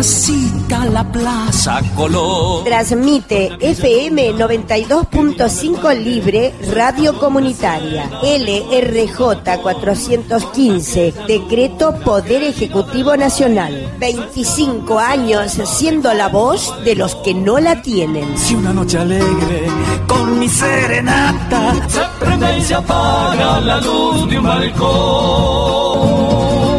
necesita la Plaza Colón. Transmite FM 92.5 Libre Radio Comunitaria. LRJ 415. Decreto Poder Ejecutivo Nacional. 25 años siendo la voz de los que no la tienen. Si una noche alegre con mi serenata se prende y se apaga la luz de un balcón.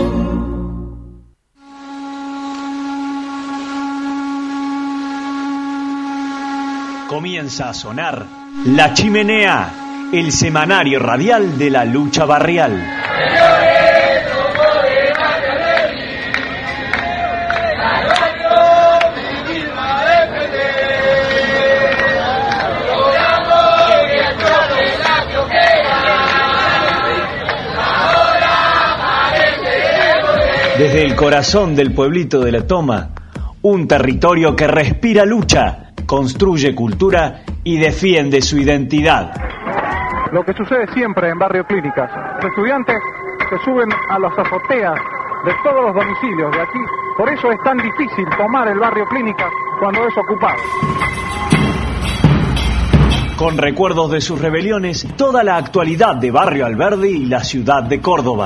Comienza a sonar La Chimenea, el semanario radial de la lucha barrial. Desde el corazón del pueblito de La Toma, un territorio que respira lucha, construye cultura y defiende su identidad. Lo que sucede siempre en Barrio Clínicas, los estudiantes se suben a las azoteas de todos los domicilios de aquí, por eso es tan difícil tomar el Barrio Clínicas cuando es ocupado. Con recuerdos de sus rebeliones, toda la actualidad de Barrio Alberdi y la ciudad de Córdoba.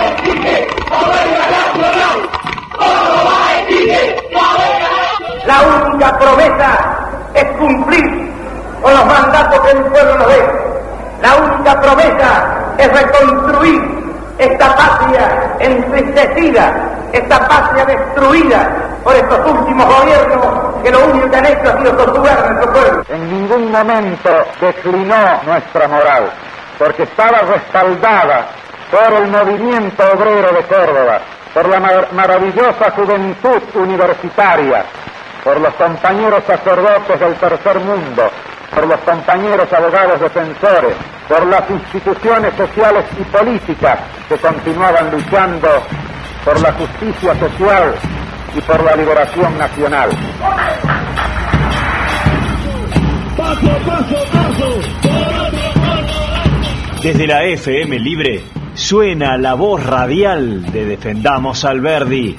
La única promesa es cumplir con los mandatos que el pueblo nos dé. La única promesa es reconstruir esta patria entristecida, esta patria destruida por estos últimos gobiernos que lo único que han hecho ha sido torturar a nuestro pueblo. En ningún momento declinó nuestra moral, porque estaba respaldada por el movimiento obrero de Córdoba, por la maravillosa juventud universitaria, por los compañeros sacerdotes del tercer mundo, por los compañeros abogados defensores, por las instituciones sociales y políticas que continuaban luchando por la justicia social y por la liberación nacional. Desde la FM Libre suena la voz radial de Defendamos Alberdi.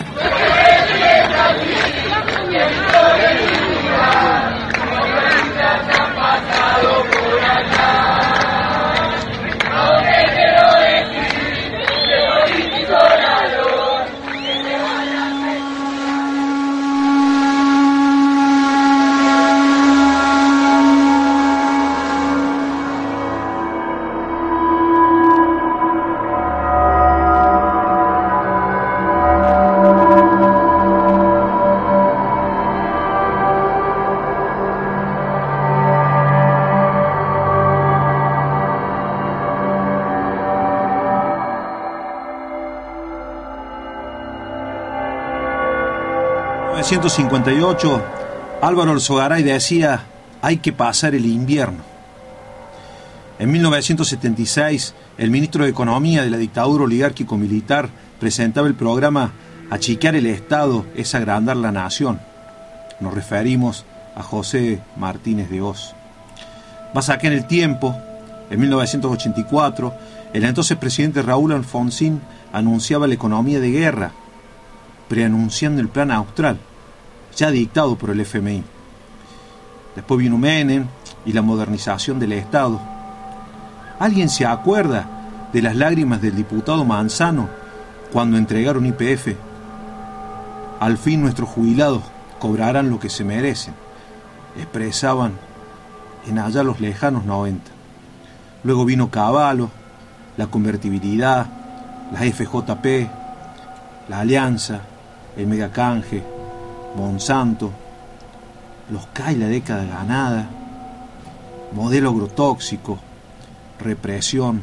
En 1958, Álvaro Alzogaray decía: hay que pasar el invierno. En 1976, el ministro de Economía de la dictadura oligárquico-militar presentaba el programa Achicar el Estado es agrandar la nación. Nos referimos a José Martínez de Hoz. Más acá en el tiempo, en 1984, el entonces presidente Raúl Alfonsín anunciaba la economía de guerra, preanunciando el Plan Austral, ya dictado por el FMI. Después vino Menem y la modernización del Estado. ¿Alguien se acuerda de las lágrimas del diputado Manzano cuando entregaron YPF? Al fin nuestros jubilados cobrarán lo que se merecen, expresaban en allá los lejanos 90. Luego vino Cavallo, la convertibilidad, la FJP, la Alianza, el megacanje, Monsanto, los CAI, la década ganada, modelo agrotóxico, represión,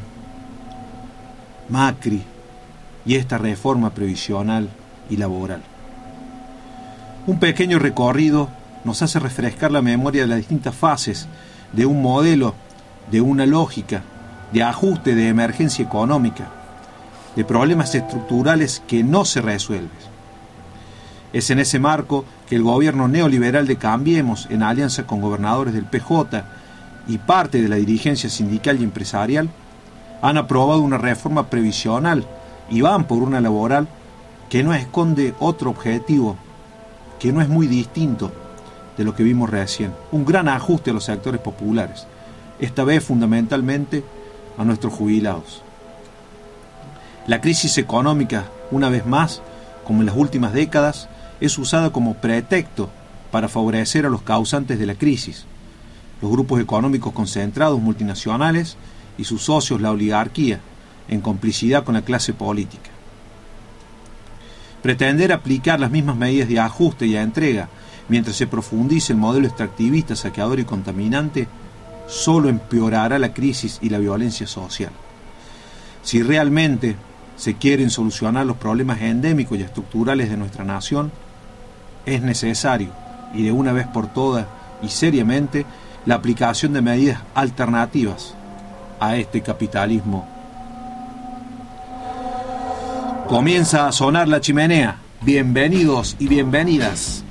Macri y esta reforma previsional y laboral. Un pequeño recorrido nos hace refrescar la memoria de las distintas fases de un modelo, de una lógica, de ajuste, de emergencia económica, de problemas estructurales que no se resuelven. Es en ese marco que el gobierno neoliberal de Cambiemos, en alianza con gobernadores del PJ y parte de la dirigencia sindical y empresarial, han aprobado una reforma previsional y van por una laboral que no esconde otro objetivo que no es muy distinto de lo que vimos recién. Un gran ajuste a los sectores populares, esta vez fundamentalmente a nuestros jubilados. La crisis económica, una vez más, como en las últimas décadas, es usada como pretexto para favorecer a los causantes de la crisis, los grupos económicos concentrados multinacionales y sus socios, la oligarquía, en complicidad con la clase política. Pretender aplicar las mismas medidas de ajuste y de entrega mientras se profundice el modelo extractivista, saqueador y contaminante, solo empeorará la crisis y la violencia social. Si realmente se quieren solucionar los problemas endémicos y estructurales de nuestra nación, es necesario, y de una vez por todas y seriamente, la aplicación de medidas alternativas a este capitalismo. Comienza a sonar la chimenea. Bienvenidos y bienvenidas.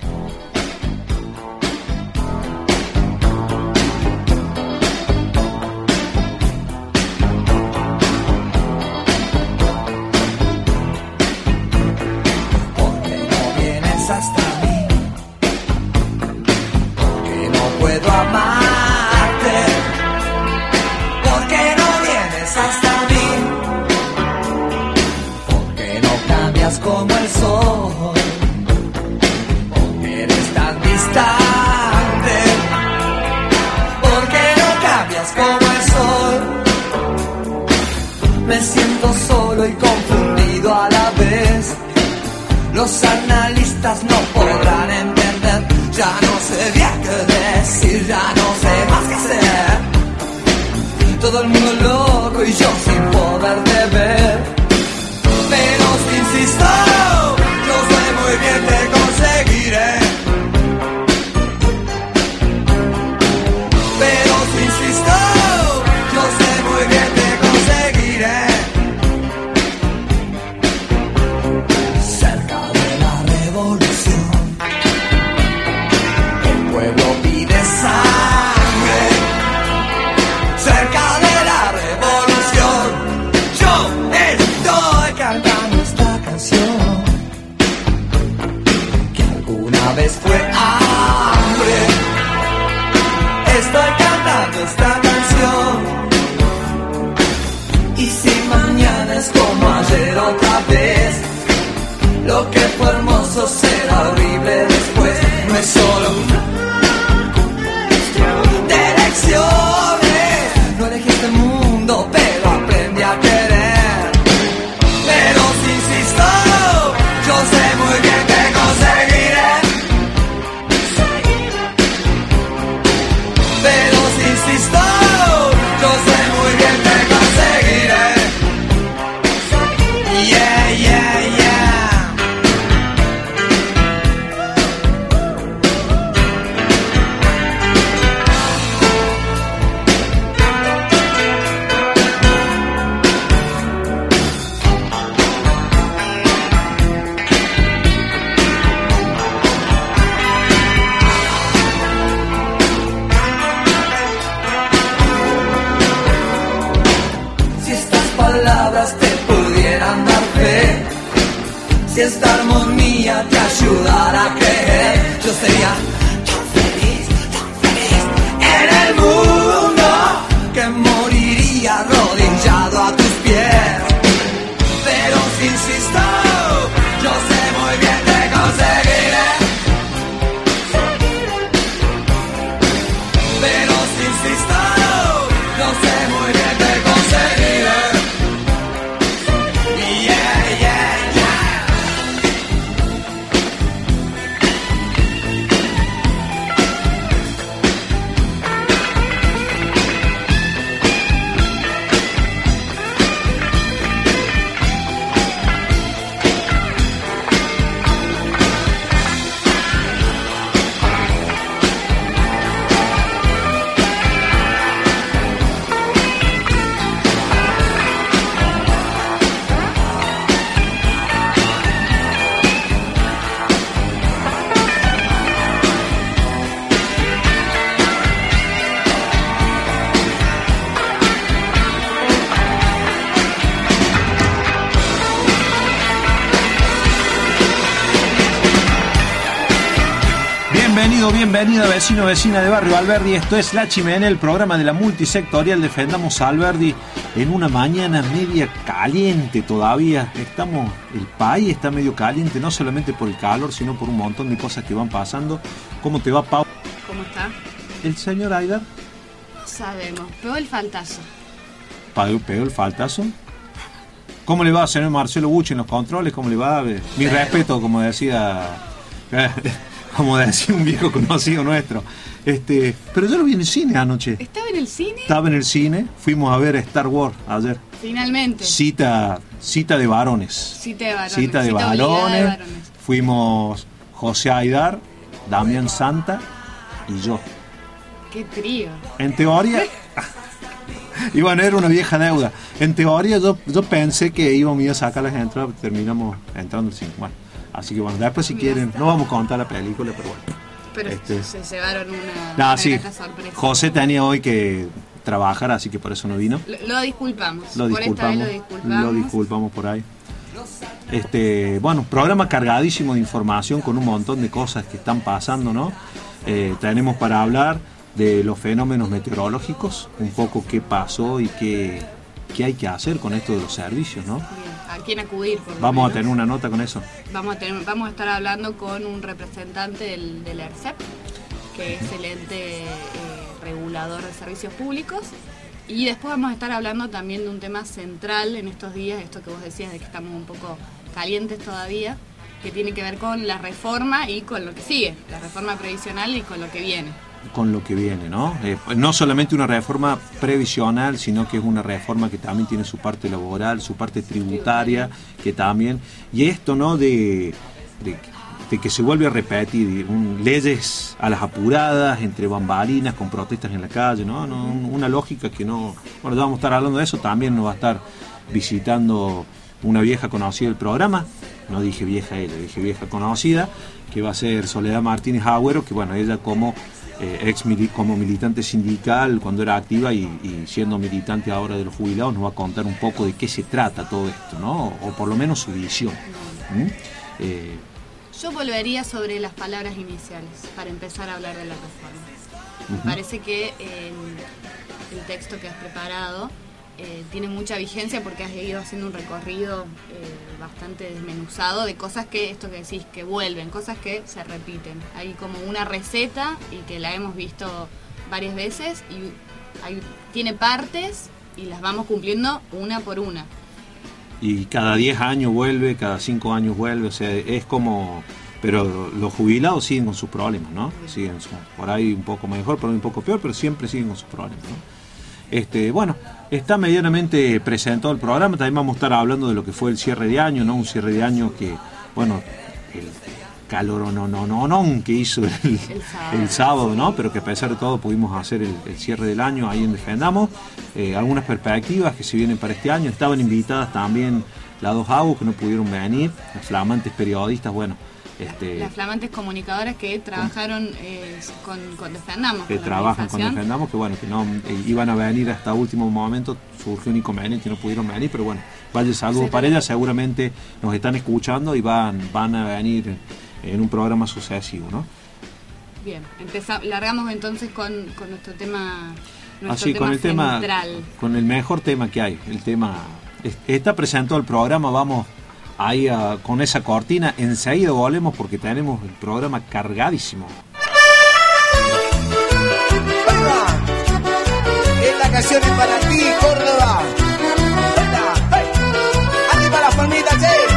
Como el sol, porque eres tan distante, porque no cambias como el sol. Me siento solo y confundido a la vez. Los analistas no podrán entender. Ya no sé bien qué decir, ya no sé más qué hacer. Todo el mundo loco y yo sin poder de ver. Pero si insisto, yo sé muy bien que conseguiré. Pero si insisto, yo sé muy bien que conseguiré. Cerca de la revolución, el pueblo pide sangre. Cerca de la revolución, yo estoy cantando esta canción que alguna vez fue hambre. Estoy cantando esta canción, y si mañana es como ayer otra vez, lo que fue hermoso será horrible después. No es solo de elecciones, no elegí este mundo, pero aprendí a querer. Pero si insisto, yo sé muy bien que conseguiré. Pero si insisto, yo sé muy bien que conseguiré. Yeah, yeah, yeah. Te pudieran dar fe, si esta armonía te ayudara a creer, yo sería tan feliz en el mundo que moriría arrodillado a tus pies. Pero si insisto, yo sé muy bien que conseguiré. Pero si insisto, yo sé muy bien que conseguiré. Bienvenido, bienvenida vecino, vecina de Barrio Alberdi. Esto es La Chimenea, el programa de la multisectorial Defendamos Alberdi, en una mañana media caliente todavía. El país está medio caliente, no solamente por el calor, sino por un montón de cosas que van pasando. ¿Cómo te va, Pau? ¿Cómo está? ¿El señor Aidar? Sabemos, pegó el faltazo. ¿Pegó el faltazo? ¿Cómo le va, señor Marcelo Bucci, en los controles? ¿Cómo le va? Mi respeto, como decía un viejo conocido nuestro. Pero yo lo vi en el cine anoche. ¿Estaba en el cine? Estaba en el cine, fuimos a ver Star Wars ayer. Finalmente. Cita de varones. Cita de varones. Fuimos José Aidar, Damián Santa y yo. ¡Qué trío! En teoría... Y bueno, era una vieja deuda. En teoría yo pensé que íbamos a sacar las entradas, terminamos entrando al cine. Bueno, así que bueno, después si quieren, no vamos a contar la película, pero bueno. Pero se llevaron una sí. sorpresa. José tenía hoy que trabajar, así que por eso no vino. Lo disculpamos. Lo disculpamos por ahí. Bueno, programa cargadísimo de información con un montón de cosas que están pasando, ¿no? Tenemos para hablar de los fenómenos meteorológicos, un poco qué pasó y qué hay que hacer con esto de los servicios, ¿no? Bien. ¿A quién acudir? Vamos a tener una nota con eso. Vamos a estar hablando con un representante del ERCEP, que es el ente regulador de servicios públicos. Y después vamos a estar hablando también de un tema central en estos días, esto que vos decías de que estamos un poco calientes todavía, que tiene que ver con la reforma y con lo que sigue, la reforma previsional y con lo que viene. Con lo que viene, ¿no? No solamente una reforma previsional, sino que es una reforma que también tiene su parte laboral, su parte tributaria, que también... Y esto, ¿no? De que se vuelve a repetir leyes a las apuradas, entre bambalinas, con protestas en la calle, ¿no? Una lógica que no... Bueno, ya vamos a estar hablando de eso, también nos va a estar visitando una vieja conocida del programa, no dije vieja ella, dije vieja conocida, que va a ser Soledad Martínez Agüero, que bueno, ella como militante sindical cuando era activa y siendo militante ahora de los jubilados, nos va a contar un poco de qué se trata todo esto, ¿no? O por lo menos su visión. Yo volvería sobre las palabras iniciales para empezar a hablar de la reforma. Me parece que el texto que has preparado tiene mucha vigencia porque has ido haciendo un recorrido bastante desmenuzado de cosas que, esto que decís, que vuelven, cosas que se repiten. Hay como una receta y que la hemos visto varias veces y tiene partes y las vamos cumpliendo una por una. Y cada 10 años vuelve, cada 5 años vuelve, o sea, es como... Pero los jubilados siguen con sus problemas, ¿no? Siguen por ahí un poco mejor, por ahí un poco peor, pero siempre siguen con sus problemas, ¿no? Bueno, está medianamente presentado el programa. También vamos a estar hablando de lo que fue el cierre de año, ¿no? Un cierre de año que, bueno, el calor que hizo el sábado, ¿no? Pero que a pesar de todo pudimos hacer el cierre del año ahí en Defendamos. Algunas perspectivas que se vienen para este año. Estaban invitadas también las dos ABU que no pudieron venir, las flamantes periodistas, bueno. Las flamantes comunicadoras que trabajaron con Defendamos. Que trabajan con Defendamos, que bueno, que no iban a venir hasta último momento, surgió un inconveniente y no pudieron venir, pero bueno, vaya saludo para ellas, seguramente nos están escuchando y van a venir en un programa sucesivo, ¿no? Bien, largamos entonces con nuestro tema. Con el tema central. Con el mejor tema que hay, el tema. Está presentado el programa, vamos ahí con esa cortina, enseguida volvemos porque tenemos el programa cargadísimo. Esta canción es para ti, Córdoba. Arriba las palmitas,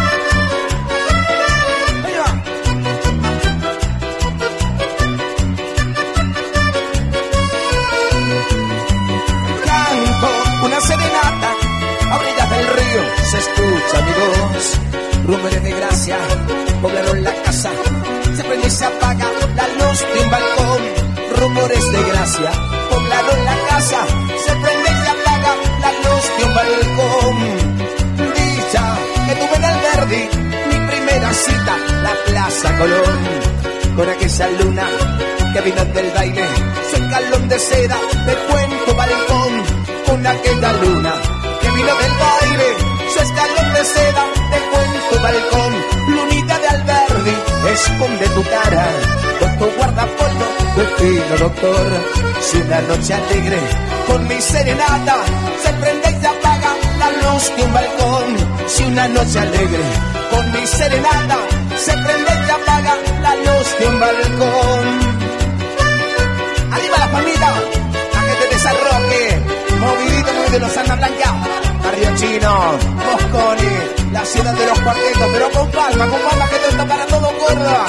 Canto una serenata a orillas del río, se escucha mi voz. Rumores de gracia poblaron la casa, se prende y se apaga la luz de un balcón. Rumores de gracia poblaron la casa, se prende y se apaga la luz de un balcón. Dicha que tuve en Alberdi, mi primera cita, la Plaza Colón, con aquella luna que vino del baile, su escalón de seda dejó en tu balcón. Con aquella luna que vino del baile, su escalón de seda dejó en tu balcón. Lunita de Alberdi, esconde tu cara, con tu guardapolvo del fino doctor. Si una noche alegre con mi serenata se prende y se apaga la luz de un balcón. Si una noche alegre con mi serenata se prende y se apaga la luz de un balcón. Arriba la familia, a que te desarroque, movidito muy de los Ana Blanca, Barrio Chino, Mosconi, la ciudad de los cuartetos, pero con calma que esto está para todo Córdoba.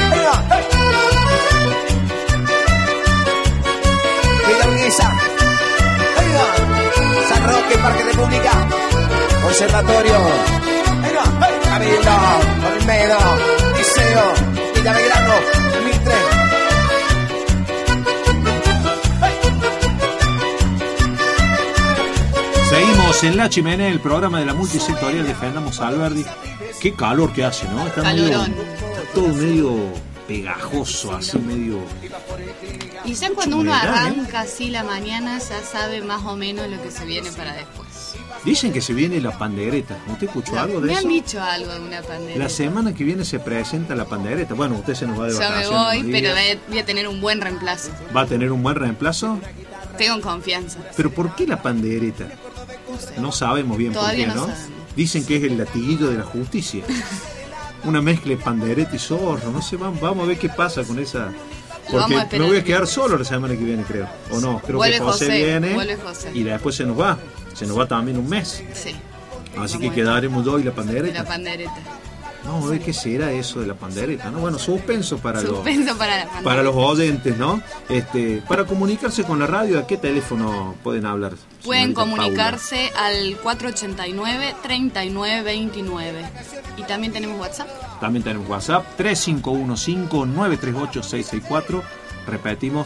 Villa Urquiza, San Roque, Parque República, Conservatorio, Cabildo, Olmedo, Liceo, Villa Belgrano, Mitre. Seguimos en La Chimenea, el programa de la multisectorial Defendamos Alberdi. Qué calor que hace, ¿no? Está todo medio pegajoso, así medio... Y ya cuando uno arranca así la mañana, ya sabe más o menos lo que se viene para después. Dicen que se viene la pandereta. ¿Usted escuchó algo de eso? Me han dicho algo de una pandereta. La semana que viene se presenta la pandereta. Bueno, usted se nos va de vacaciones. Yo me voy, pero voy a tener un buen reemplazo. ¿Va a tener un buen reemplazo? Tengo confianza. ¿Pero por qué la pandereta? No sabemos bien Todavía por qué, no ¿no? sabemos. Dicen que es el latiguillo de la justicia. Una mezcla de pandereta y zorro. No sé, vamos a ver qué pasa con esa... Porque me voy a quedar solo la semana que viene, creo. ¿O no? Creo vuelve que José viene. Vuelve José. Y después se nos va. Se nos va también un mes. Sí. Así que quedaremos yo y la pandereta. La pandereta. Vamos a ver qué será eso de la pandereta, ¿no? Bueno, suspenso para los para los oyentes, ¿no? Para comunicarse con la radio, ¿a qué teléfono pueden hablar? Pueden comunicarse al 489-3929. Y también tenemos WhatsApp. También tenemos WhatsApp, 3515-938-664. Repetimos,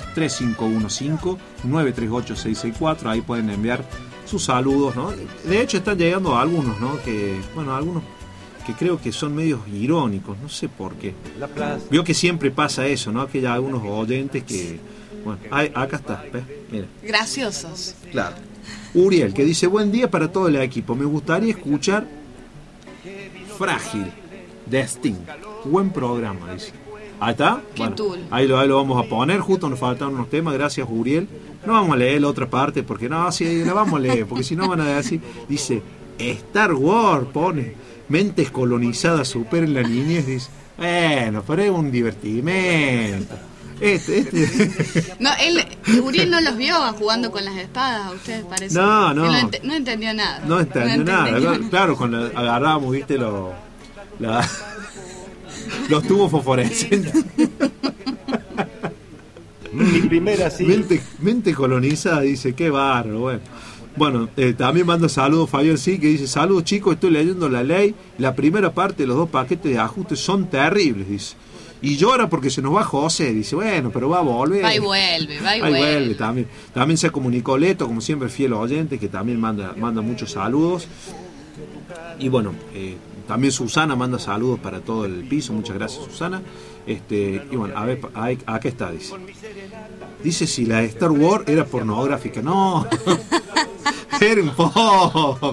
3515-938-664. Ahí pueden enviar sus saludos, ¿no? De hecho, están llegando algunos, ¿no? Algunos que creo que son medios irónicos, no sé por qué. Veo que siempre pasa eso, ¿no? Que hay algunos oyentes que... Bueno, acá está, ¿ves? Mira. Graciosos. Claro. Uriel, que dice, buen día para todo el equipo. Me gustaría escuchar Frágil de Sting. Buen programa, dice. Ahí está. Bueno, ahí lo vamos a poner. Justo nos faltaron unos temas. Gracias, Uriel. No vamos a leer la otra parte porque no, sí, la vamos a leer. Porque si no van a decir... Dice, Star Wars, pone... Mentes colonizadas superen la niñez, dice. Bueno, pero es un divertimento. No, Uriel no los vio jugando con las espadas, a ustedes parece. No. No entendió nada. No entendió nada. Claro, cuando agarrábamos, viste, los tubos fosforescentes. Mi primera sí. Mente colonizada, dice, qué bárbaro, Bueno, también mando saludos Fabián, sí, que dice, saludos chicos, estoy leyendo la ley, la primera parte de los 2 paquetes de ajustes son terribles, dice. Y llora porque se nos va José, dice, bueno, pero va a volver. Va y vuelve. También se comunicó Leto, como siempre, fiel oyente, que también manda muchos saludos. Y bueno, también Susana manda saludos para todo el piso, muchas gracias Susana. Y bueno, a ver, acá está, dice. Dice si la Star Wars era pornográfica. No, era un poco.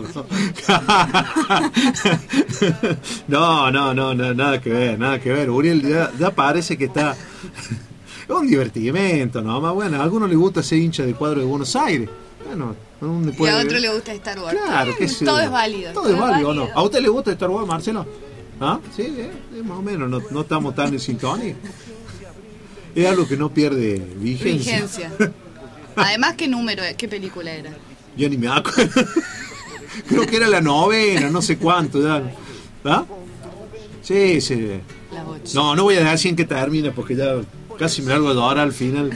No, nada que ver. Uriel ya parece que está... Es un divertimento, ¿no? Más bueno, a algunos les gusta ser hincha de cuadro de Buenos Aires. Bueno, y a otro le gusta Star Wars. Claro, todo es válido. Todo es válido, ¿o no? ¿A usted le gusta Star Wars, Marcelo? ¿Ah? Sí, más o menos, no estamos tan en sintonía. Es algo que no pierde vigencia. Además, ¿qué película era? Yo ni me acuerdo. Creo que era la 9ª, no sé cuánto. ¿Ya? ¿Ah? Sí. La 8. No voy a decir en qué termina porque ya casi me largo de hora al final.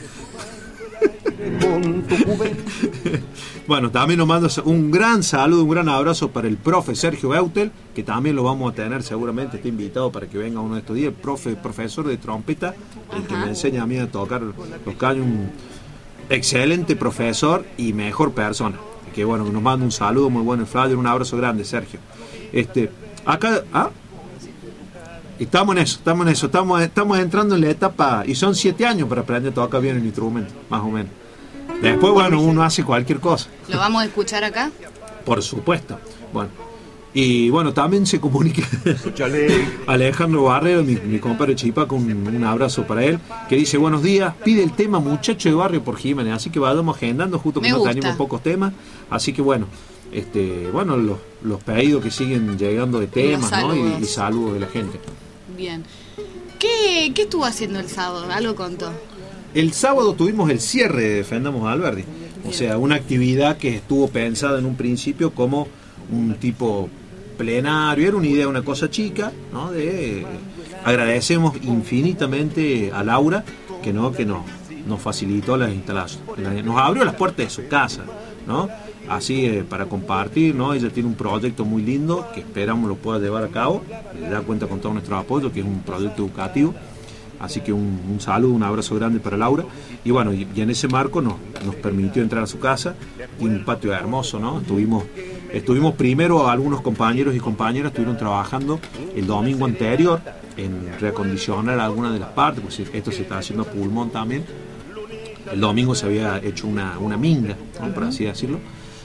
Bueno, también nos mando un gran saludo, un gran abrazo para el profe Sergio Eutel, que también lo vamos a tener seguramente, está invitado para que venga uno de estos días, profesor de trompeta, el que me enseña a mí a tocar los caños, un excelente profesor y mejor persona, que bueno, nos manda un saludo muy bueno, Flavio, un abrazo grande, Sergio. Acá, estamos en eso, estamos entrando en la etapa, y son 7 años para aprender a tocar bien el instrumento, más o menos. Después, bueno, uno hace cualquier cosa. ¿Lo vamos a escuchar acá? Por supuesto. Bueno, Y bueno, también se comunica Alejandro Barrero, mi compadre Chipaco, un abrazo para él, que dice: buenos días, pide el tema Muchacho de Barrio por Jiménez, así que vayamos agendando, justo que no tenemos pocos temas, así que bueno, los pedidos que siguen llegando de temas, ¿no? Y saludos de la gente. Bien. ¿Qué estuvo haciendo el sábado? ¿Algo contó? El sábado tuvimos el cierre de Defendamos a Alberdi, o sea, una actividad que estuvo pensada en un principio como un tipo plenario, era una idea, una cosa chica, ¿no? Agradecemos infinitamente a Laura que nos facilitó las instalaciones, nos abrió las puertas de su casa, ¿no? Así para compartir, ¿no? Ella tiene un proyecto muy lindo que esperamos lo pueda llevar a cabo, le da cuenta con todo nuestro apoyo, que es un proyecto educativo. Así que un saludo, un abrazo grande para Laura. Y bueno, y en ese marco nos permitió entrar a su casa. Tiene un patio hermoso, ¿no? Estuvimos primero, algunos compañeros y compañeras estuvieron trabajando el domingo anterior en reacondicionar algunas de las partes, pues esto se está haciendo a pulmón también. El domingo se había hecho una minga, ¿no? Por así decirlo.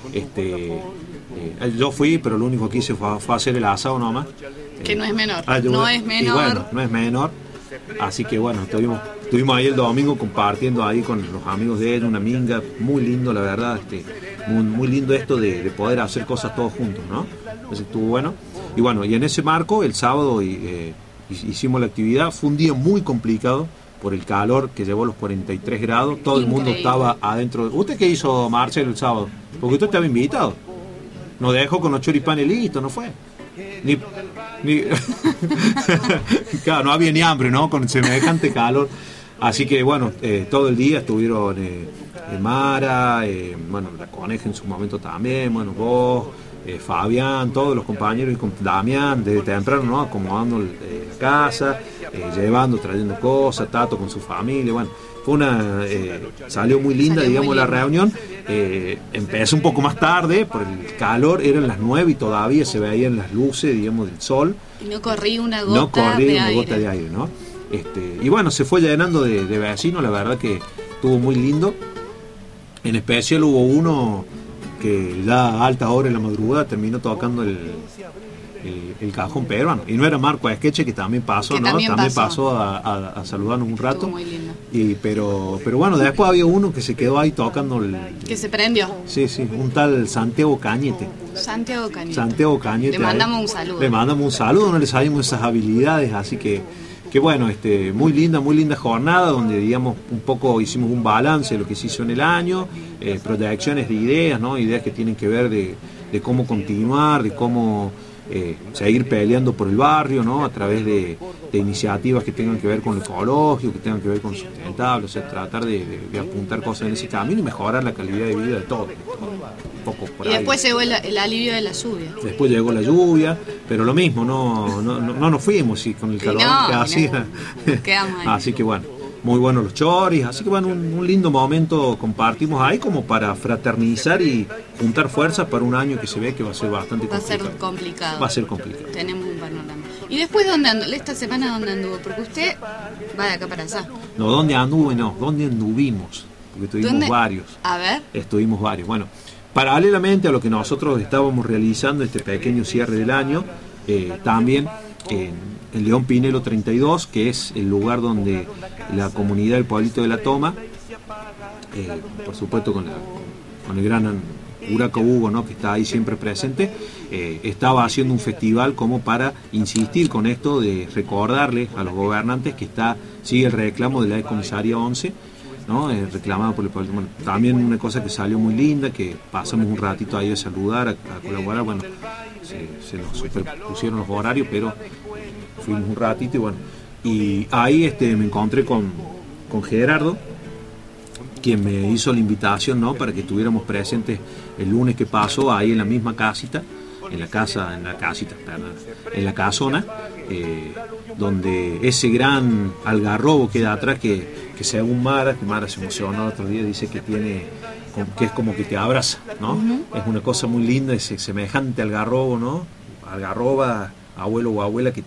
Yo fui, pero lo único que hice fue hacer el asado nomás. Que no es menor. No es menor. Así que bueno, estuvimos ahí el domingo compartiendo ahí con los amigos de él, una minga, muy lindo la verdad, muy lindo esto de poder hacer cosas todos juntos, ¿no? Entonces estuvo bueno. Y bueno, y en ese marco, el sábado hicimos la actividad, fue un día muy complicado por el calor que llevó los 43 grados, todo el mundo estaba adentro. ¿Usted qué hizo, Marcelo, el sábado? Porque usted estaba invitado. Nos dejó con los choripanes listos, ¿no fue? Ni claro, no había ni hambre, ¿no? Con semejante calor. Así que bueno, todo el día estuvieron Mara, bueno, la Coneja en su momento también, bueno, vos, Fabián, todos los compañeros, y con Damián desde temprano, ¿no? Acomodando la casa, trayendo cosas, Tato con su familia, bueno, fue salió muy linda, digamos, la reunión. Empezó un poco más tarde por el calor, eran las 9 y todavía se veían las luces, digamos, del sol. Y no corría una gota de aire, ¿no? Y bueno, se fue llenando de vecinos, la verdad que estuvo muy lindo. En especial hubo uno que ya a alta hora en la madrugada terminó tocando el cajón peruano, y no era Marco Esqueche, que también pasó, ¿no? También pasó a saludarnos un rato. Muy lindo. Pero bueno, después había uno que se quedó ahí tocando que se prendió. Sí, un tal Santiago Cañete. Le mandamos un saludo. No le sabemos esas habilidades, así que bueno, muy linda jornada, donde digamos un poco hicimos un balance de lo que se hizo en el año, proyecciones de ideas, ¿no? Ideas que tienen que ver de cómo continuar, de cómo seguir peleando por el barrio, ¿no? A través de iniciativas que tengan que ver con lo ecológico, que tengan que ver con lo sustentable, o sea, tratar de apuntar cosas en ese camino y mejorar la calidad de vida de todos. Un poco por ahí. Después llegó el alivio de la lluvia. Después llegó la lluvia, pero lo mismo, no nos fuimos y con el calor que hacía. Quedamos ahí. Así que bueno, muy buenos los choris, así que bueno, un lindo momento compartimos ahí como para fraternizar y juntar fuerzas para un año que se ve que va a ser bastante complicado. Va a ser complicado. Tenemos un panorama. ¿Y después dónde anduvo? ¿Esta semana dónde anduvo? Porque usted va de acá para allá. No, ¿dónde anduve? No, ¿dónde anduvimos? Porque estuvimos varios. A ver. Estuvimos varios. Bueno, paralelamente a lo que nosotros estábamos realizando, este pequeño cierre del año, también en León Pinelo 32, que es el lugar donde la comunidad del Pueblito de la Toma, por supuesto con el gran Huraco Hugo, ¿no? Que está ahí siempre presente, estaba haciendo un festival como para insistir con esto de recordarle a los gobernantes que sigue el reclamo de la comisaría 11, ¿no? Reclamado por el pueblo. Bueno, también una cosa que salió muy linda, que pasamos un ratito ahí a saludar, a colaborar. Bueno, se nos superpusieron los horarios, pero fuimos un ratito y bueno, y ahí me encontré con Gerardo, quien me hizo la invitación, ¿no? Para que estuviéramos presentes el lunes que pasó ahí en la misma casita, en la casona, donde ese gran algarrobo queda atrás, que según Mara se emocionó el otro día, dice que es como que te abraza, ¿no? Uh-huh. Es una cosa muy linda, es semejante algarrobo, ¿no? Algarroba, abuelo o abuela que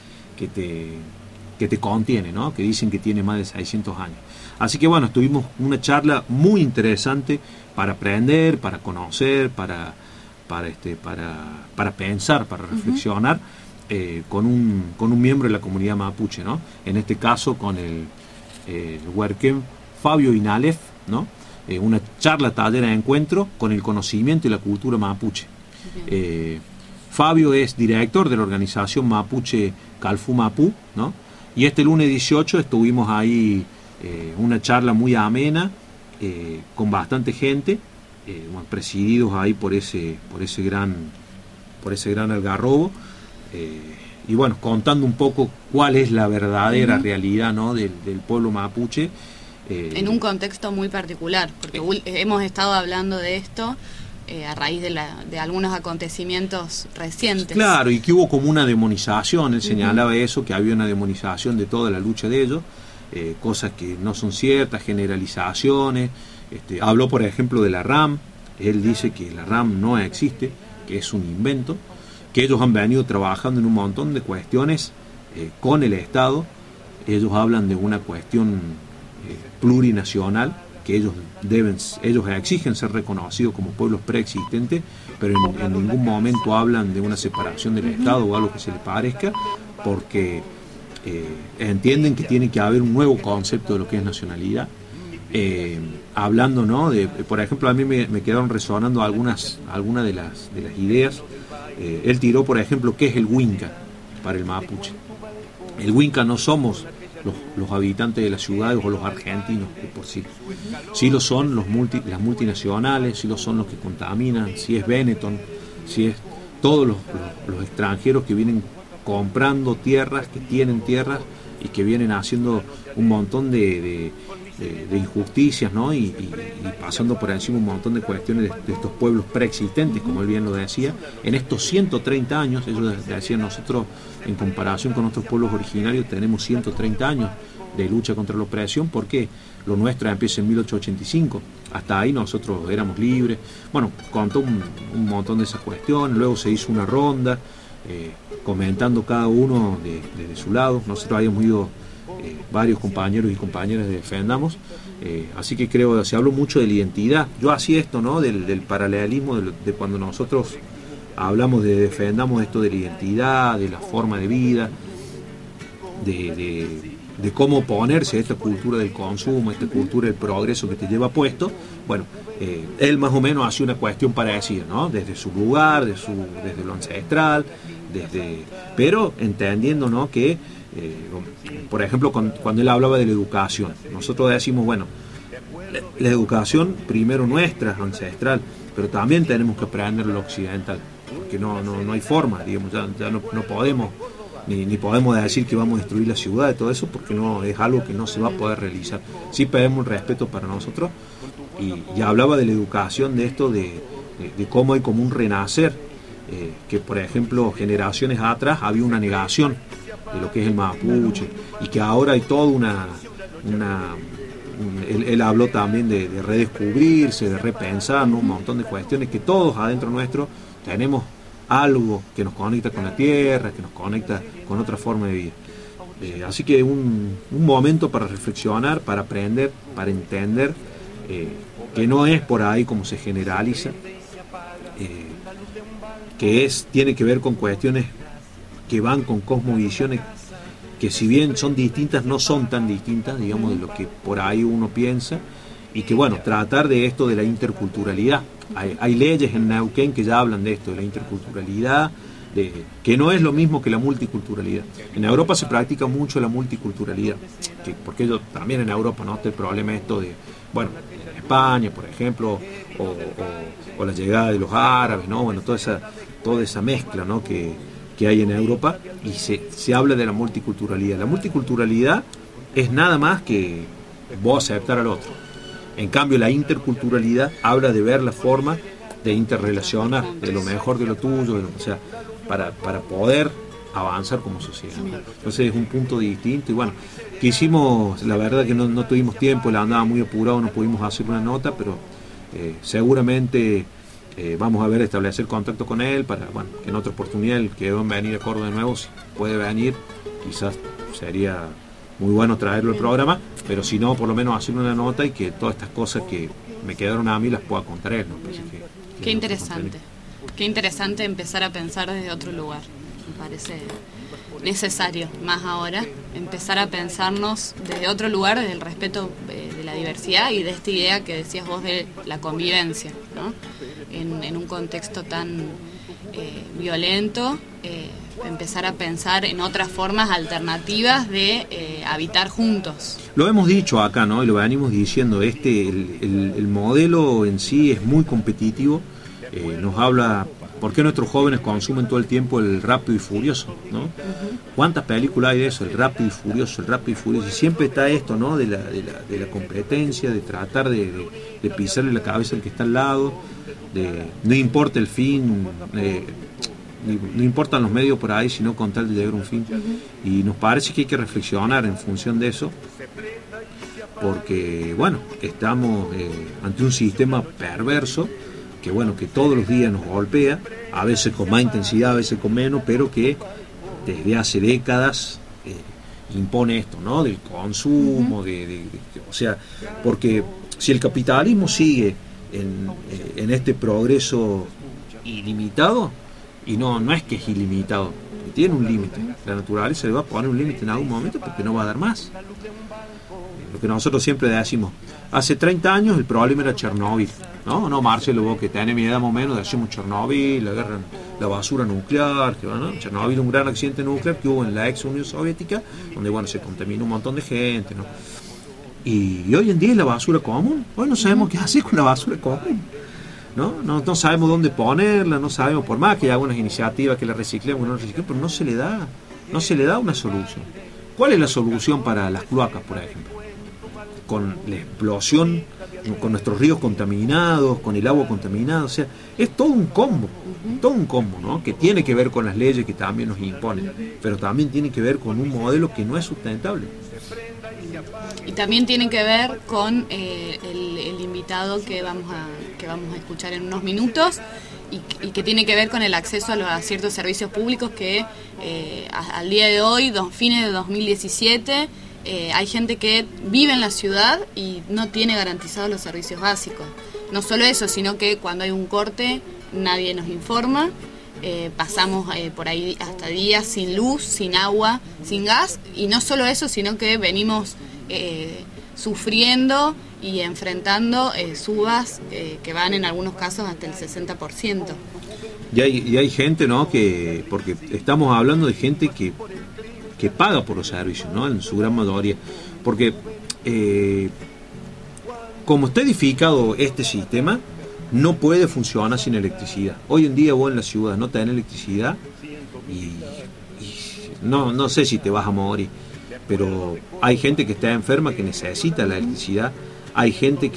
te contiene, ¿no? Que dicen que tiene más de 600 años. Así que bueno, tuvimos una charla muy interesante para aprender, para conocer, para para pensar, para reflexionar con un miembro de la comunidad mapuche, ¿no? En este caso con el huerquén Fabio Inalef, ¿no? Una charla, taller de encuentro con el conocimiento y la cultura mapuche. Fabio es director de la organización mapuche Calfú Mapú, ¿no? Y este lunes 18 estuvimos ahí una charla muy amena, con bastante gente, presididos ahí por ese gran algarrobo, y bueno, contando un poco cuál es la verdadera realidad, ¿no? del pueblo mapuche. En un contexto muy particular, porque hemos estado hablando de esto a raíz de algunos acontecimientos recientes. Claro, y que hubo como una demonización, él señalaba eso, que había una demonización de toda la lucha de ellos, cosas que no son ciertas, generalizaciones. Habló, por ejemplo, de la RAM. Él dice que la RAM no existe, que es un invento, que ellos han venido trabajando en un montón de cuestiones con el Estado. Ellos hablan de una cuestión plurinacional, que ellos exigen ser reconocidos como pueblos preexistentes, pero en ningún momento hablan de una separación del Estado o algo que se le parezca, porque entienden que tiene que haber un nuevo concepto de lo que es nacionalidad. Hablando, ¿no? Por ejemplo, a mí me quedaron resonando algunas de las ideas. Él tiró, por ejemplo, ¿qué es el Huinca para el mapuche? El Huinca no somos los habitantes de las ciudades o los argentinos, que por sí. Sí lo son las multinacionales, sí lo son los que contaminan, si es Benetton, si es todos los extranjeros que vienen comprando tierras, que tienen tierras y que vienen haciendo un montón de injusticias, ¿no? Y pasando por encima un montón de cuestiones de estos pueblos preexistentes, como él bien lo decía. En estos 130 años, ellos decían, nosotros en comparación con otros pueblos originarios tenemos 130 años de lucha contra la opresión, porque lo nuestro empieza en 1885, hasta ahí nosotros éramos libres. Bueno, contó un montón de esas cuestiones. Luego se hizo una ronda comentando cada uno desde su lado. Nosotros habíamos ido varios compañeros y compañeras de Defendamos, así que creo que se habló mucho de la identidad. Yo hacía esto, ¿no? del paralelismo de cuando nosotros hablamos de Defendamos, esto de la identidad, de la forma de vida, de cómo oponerse a esta cultura del consumo, a esta cultura del progreso que te lleva puesto. Bueno, él más o menos hacía una cuestión para decir, ¿no? Desde su lugar, desde lo ancestral, pero entendiendo, ¿no? Que por ejemplo, cuando él hablaba de la educación, nosotros decimos, bueno, la educación primero nuestra, ancestral, pero también tenemos que aprender lo occidental, porque no hay forma, digamos, ya no podemos, ni podemos decir que vamos a destruir la ciudad y todo eso, porque no es algo que no se va a poder realizar. Sí pedimos respeto para nosotros, y hablaba de la educación, de esto, de cómo hay como un renacer, que por ejemplo generaciones atrás había una negación de lo que es el mapuche, y que ahora hay toda él habló también de redescubrirse, de repensar, ¿no? Un montón de cuestiones, que todos adentro nuestro tenemos algo que nos conecta con la tierra, que nos conecta con otra forma de vida. Así que un momento para reflexionar, para aprender, para entender que no es por ahí como se generaliza, que tiene que ver con cuestiones que van con cosmovisiones que, si bien son distintas, no son tan distintas, digamos, de lo que por ahí uno piensa, y que, bueno, tratar de esto de la interculturalidad. Hay leyes en Neuquén que ya hablan de esto, de la interculturalidad, que no es lo mismo que la multiculturalidad. En Europa se practica mucho la multiculturalidad, porque ellos también en Europa, ¿no? Está el problema esto de, bueno, en España, por ejemplo, o la llegada de los árabes, ¿no? Bueno, toda esa mezcla, ¿no? que hay en Europa, y se habla de la multiculturalidad. La multiculturalidad es nada más que vos aceptar al otro. En cambio, la interculturalidad habla de ver la forma de interrelacionar, de lo mejor de lo tuyo, o sea, para poder avanzar como sociedad. Entonces es un punto distinto, y bueno, quisimos, la verdad que no tuvimos tiempo, la andaba muy apurado, no pudimos hacer una nota, pero seguramente vamos a ver, establecer contacto con él para, bueno, que en otra oportunidad él quedó en venir a Córdoba de nuevo, si puede venir, quizás sería muy bueno traerlo al programa, pero si no, por lo menos hacer una nota, y que todas estas cosas que me quedaron a mí las pueda contar él, ¿no? Qué interesante. Qué interesante empezar a pensar desde otro lugar. Me parece necesario, más ahora, empezar a pensarnos desde otro lugar, desde el respeto de la diversidad y de esta idea que decías vos de la convivencia, ¿no? En un contexto tan violento, empezar a pensar en otras formas alternativas de habitar juntos. Lo hemos dicho acá, ¿no? Y lo venimos diciendo, el modelo en sí es muy competitivo, nos habla... ¿Por qué nuestros jóvenes consumen todo el tiempo el Rápido y Furioso, ¿no? ¿Cuántas películas hay de eso? El Rápido y Furioso, el Rápido y Furioso. Y siempre está esto, ¿no? De la competencia, de tratar de pisarle la cabeza al que está al lado, no importa el fin, no importan los medios por ahí, sino con tal de llegar a un fin. Y nos parece que hay que reflexionar en función de eso, porque, bueno, estamos ante un sistema perverso, que bueno, que todos los días nos golpea, a veces con más intensidad, a veces con menos, pero que desde hace décadas impone esto, ¿no? Del consumo, o sea, porque si el capitalismo sigue en este progreso ilimitado, y no es que es ilimitado, tiene un límite, la naturaleza le va a poner un límite en algún momento porque no va a dar más. Lo que nosotros siempre decimos, hace 30 años el problema era Chernóbil, ¿no, Marcelo, vos que tenés mi edad más o menos, decimos Chernóbil, la basura nuclear, que bueno, Chernóbil, un gran accidente nuclear que hubo en la ex Unión Soviética, donde bueno, se contaminó un montón de gente, ¿no? Y hoy en día es la basura común, hoy no sabemos qué hacer con la basura común, no sabemos dónde ponerla, no sabemos, por más que haya algunas iniciativas que la reciclemos, pero no se le da una solución. ¿Cuál es la solución para las cloacas, por ejemplo? Con la explosión, con nuestros ríos contaminados, con el agua contaminada, o sea, es todo un combo, ¿no? Que tiene que ver con las leyes que también nos imponen, pero también tiene que ver con un modelo que no es sustentable. Y también tiene que ver con el invitado que vamos a escuchar en unos minutos, y que tiene que ver con el acceso a ciertos servicios públicos que al día de hoy, fines de 2017, hay gente que vive en la ciudad y no tiene garantizados los servicios básicos. No solo eso, sino que cuando hay un corte nadie nos informa, pasamos por ahí hasta días sin luz, sin agua, sin gas, y no solo eso, sino que venimos sufriendo y enfrentando subas que van en algunos casos hasta el 60%. Y hay gente, ¿no? Porque estamos hablando de gente que paga por los servicios, ¿no? En su gran mayoría, porque como está edificado este sistema, no puede funcionar sin electricidad. Hoy en día vos en la ciudad no tenés electricidad y no sé si te vas a morir, pero hay gente que está enferma que necesita la electricidad, hay gente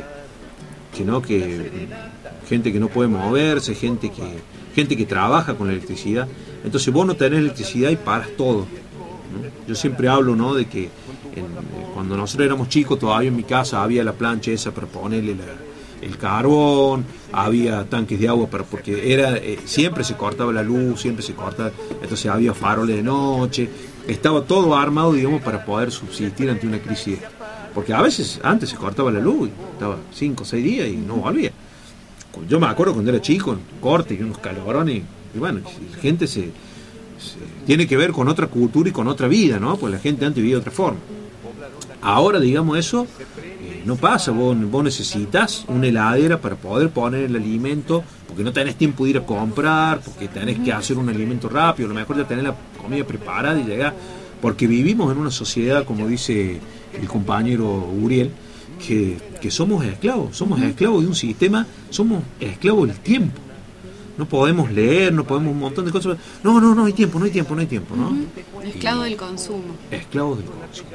gente que no puede moverse, gente que trabaja con la electricidad. Entonces vos no tenés electricidad y paras todo, ¿no? Yo siempre hablo, ¿no? De que cuando nosotros éramos chicos todavía en mi casa había la plancha esa para ponerle el carbón, había tanques de agua porque siempre se cortaba la luz, entonces había faroles de noche, estaba todo armado, digamos, para poder subsistir ante una crisis, porque a veces antes se cortaba la luz y estaba 5 o 6 días y no volvía. Yo me acuerdo cuando era chico, corte y unos calorones, y bueno, la gente tiene que ver con otra cultura y con otra vida, ¿no? Pues la gente antes vivía de otra forma. Ahora, digamos, eso no pasa. Vos necesitas una heladera para poder poner el alimento, porque no tenés tiempo de ir a comprar, porque tenés que hacer un alimento rápido, a lo mejor ya tenés la comida preparada y llegar, porque vivimos en una sociedad, como dice el compañero Uriel, que somos esclavos de un sistema, somos esclavos del tiempo. No podemos leer, no podemos un montón de cosas. No hay tiempo, ¿no? Esclavos del consumo. Esclavos del consumo.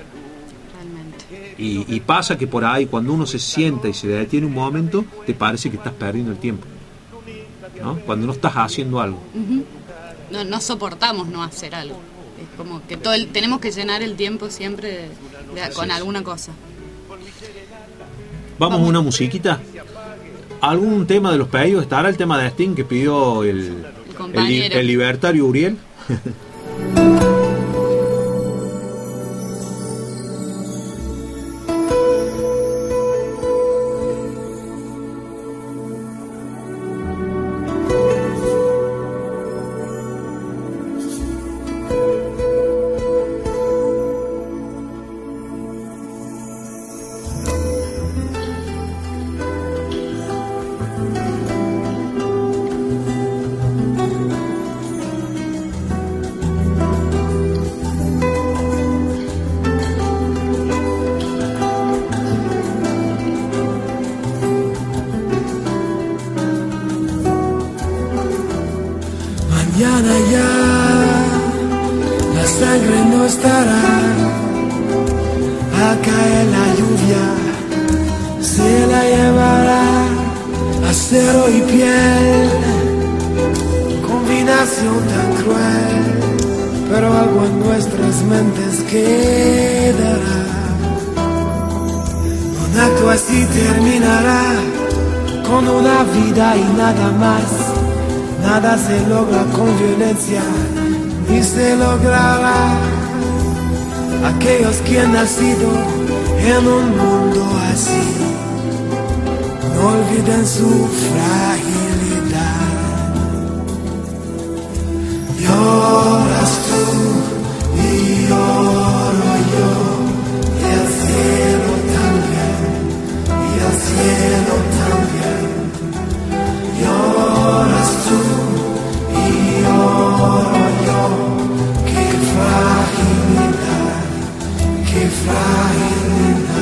Y pasa que por ahí cuando uno se sienta y se detiene un momento, te parece que estás perdiendo el tiempo, ¿no? Cuando no estás haciendo algo. No soportamos no hacer algo. Es como que tenemos que llenar el tiempo siempre con alguna cosa. Vamos a una musiquita. ¿Algún tema de los pedidos? ¿Estará el tema de Sting que pidió el libertario Uriel? piel, combinación tan cruel, pero algo en nuestras mentes quedará. Un acto así terminará con una vida y nada más. Nada se logra con violencia, ni se logrará. Aquellos que han nacido en un mundo así, no olviden su fragilidad. Lloras tú y lloro yo, y el cielo también, y el cielo también. Lloras tú y lloro yo, qué fragilidad, qué fragilidad.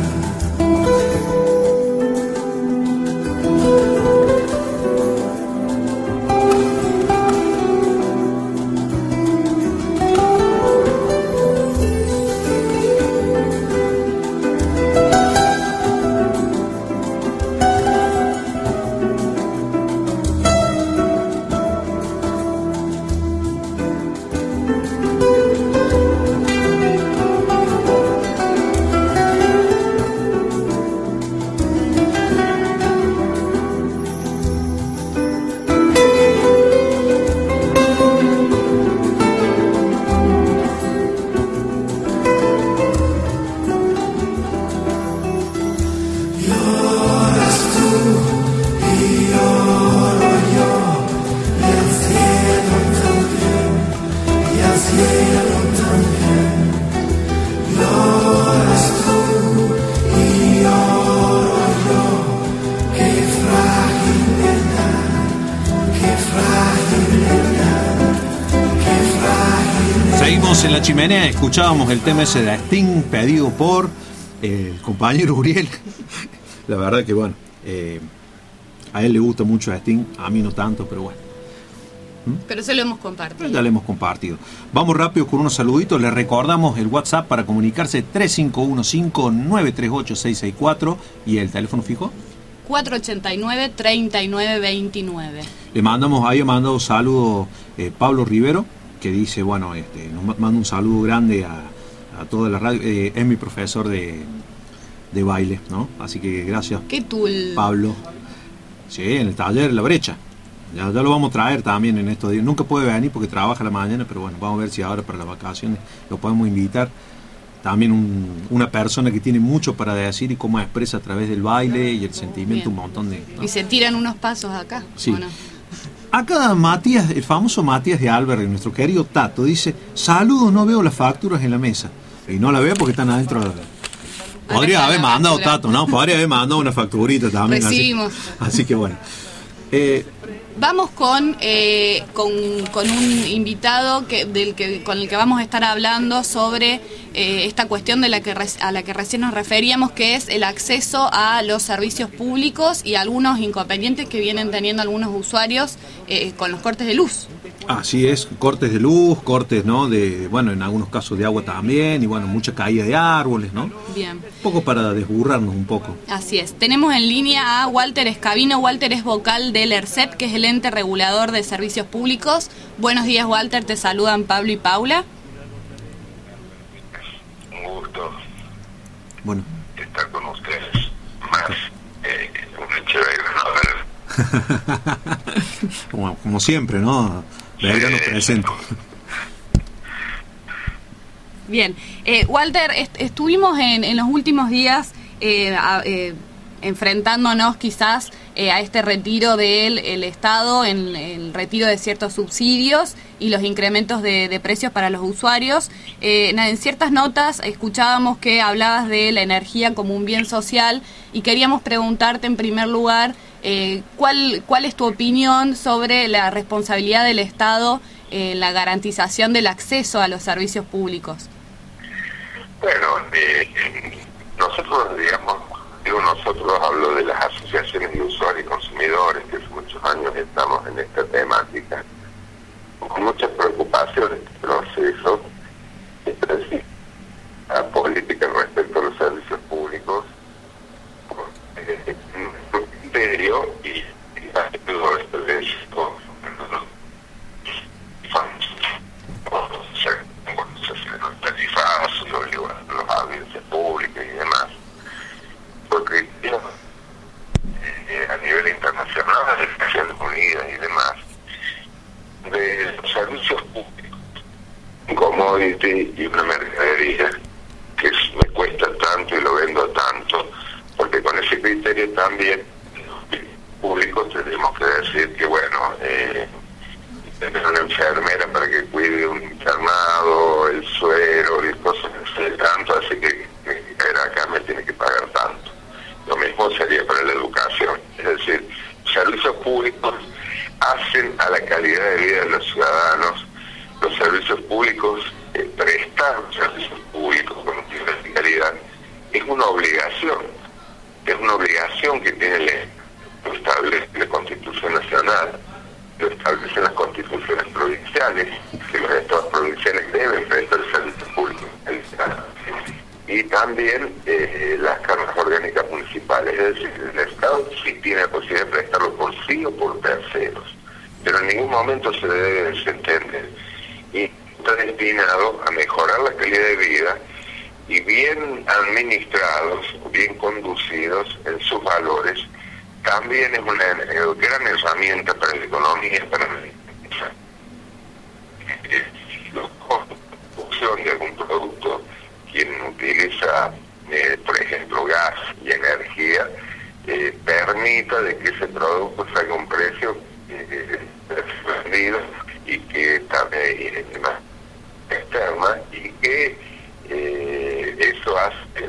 En la chimenea escuchábamos el tema ese de Sting pedido por el compañero Uriel. La verdad que bueno, a él le gusta mucho a Sting, a mí no tanto, pero bueno. Pero se lo hemos compartido. Ya lo hemos compartido. Vamos rápido con unos saluditos. Les recordamos el WhatsApp para comunicarse: 3515-938-664 y el teléfono fijo 489-3929. Le mandamos, ahí mandado saludos Pablo Rivero, que dice, bueno, nos manda un saludo grande a toda la radio. Es mi profesor de baile, ¿no? Así que gracias. ¿Qué tool? Pablo. Sí, en el taller La Brecha. Ya lo vamos a traer también en estos días. Nunca puede venir porque trabaja a la mañana, pero bueno, vamos a ver si ahora para las vacaciones lo podemos invitar. También una persona que tiene mucho para decir y cómo expresa a través del baile y el sentimiento. Bien. Un montón de... ¿no? Y se tiran unos pasos acá. Sí. ¿O no? Acá Matías, el famoso Matías de Albergue, nuestro querido Tato, dice: saludos, no veo las facturas en la mesa. Y no la veo porque están adentro. Podría haber mandado Tato, ¿no? Podría haber mandado una facturita también. Recibimos. Así que bueno. Vamos con un invitado con el que vamos a estar hablando sobre esta cuestión a la que recién nos referíamos, que es el acceso a los servicios públicos y algunos inconvenientes que vienen teniendo algunos usuarios con los cortes de luz. Así es, cortes de luz, cortes, ¿no? Bueno, en algunos casos de agua también, y bueno, mucha caída de árboles, ¿no? Bien. Un poco para desburrarnos un poco. Así es. Tenemos en línea a Walter Escabino. Walter es vocal del ERCEP, que es el ente regulador de servicios públicos. Buenos días, Walter. Te saludan Pablo y Paula. Un gusto. Bueno. Estar con ustedes. Más una chévere como siempre, ¿no? Belgrano presente. Bien. Walter, estuvimos en los últimos días enfrentándonos quizás a este retiro del Estado, en el retiro de ciertos subsidios y los incrementos de precios para los usuarios. En ciertas notas escuchábamos que hablabas de la energía como un bien social y queríamos preguntarte en primer lugar ¿cuál es tu opinión sobre la responsabilidad del Estado en la garantización del acceso a los servicios públicos? Bueno, nosotros, digamos, nosotros hablo de las asociaciones de usuarios y consumidores, que hace muchos años estamos en esta temática, con muchas preocupaciones de este proceso, es decir, la política respecto a los servicios públicos, y obligación. Es una obligación que tiene lo establece la Constitución Nacional, lo establecen las constituciones provinciales, que los estados provinciales deben prestar servicios públicos y también las cargas orgánicas municipales. Es decir, el Estado sí tiene la posibilidad de prestarlo por sí o por terceros, pero en ningún momento se debe desentender, y está destinado a mejorar la calidad de vida y bien administrados, bien conducidos en sus valores. También es una gran herramienta para la economía, para la producción de algún producto. Quien utiliza, por ejemplo, gas y energía, permita de que ese producto salga a un precio vendido y que también externa, y que eso hace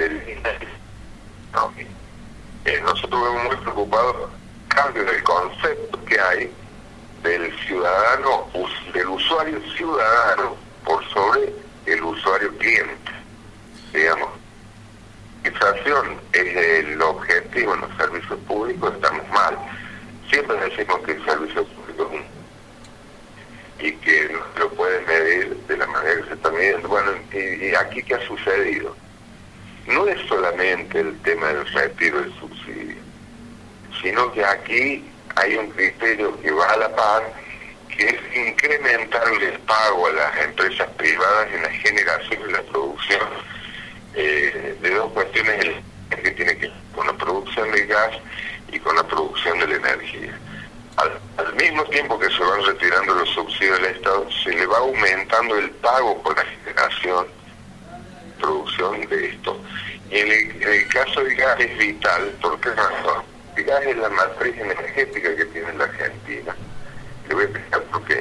nosotros vemos muy preocupados cambio del concepto que hay del ciudadano, del usuario ciudadano por sobre el usuario cliente, digamos. La inflación es el objetivo en los servicios públicos, estamos mal. Siempre decimos que el servicio público es y que no se lo puede medir de la manera que se está midiendo. Bueno, y aquí ¿qué ha sucedido? No es solamente el tema del retiro del subsidio, sino que aquí hay un criterio que va a la par, que es incrementarle el pago a las empresas privadas en la generación y la producción de dos cuestiones que tienen que ver con la producción de gas y con la producción de la energía. Al mismo tiempo que se van retirando los subsidios del Estado, se le va aumentando el pago por la generación, producción de esto. Y en el caso del gas es vital. ¿Por qué razón? El gas es la matriz energética que tiene la Argentina. Le voy a explicar por qué.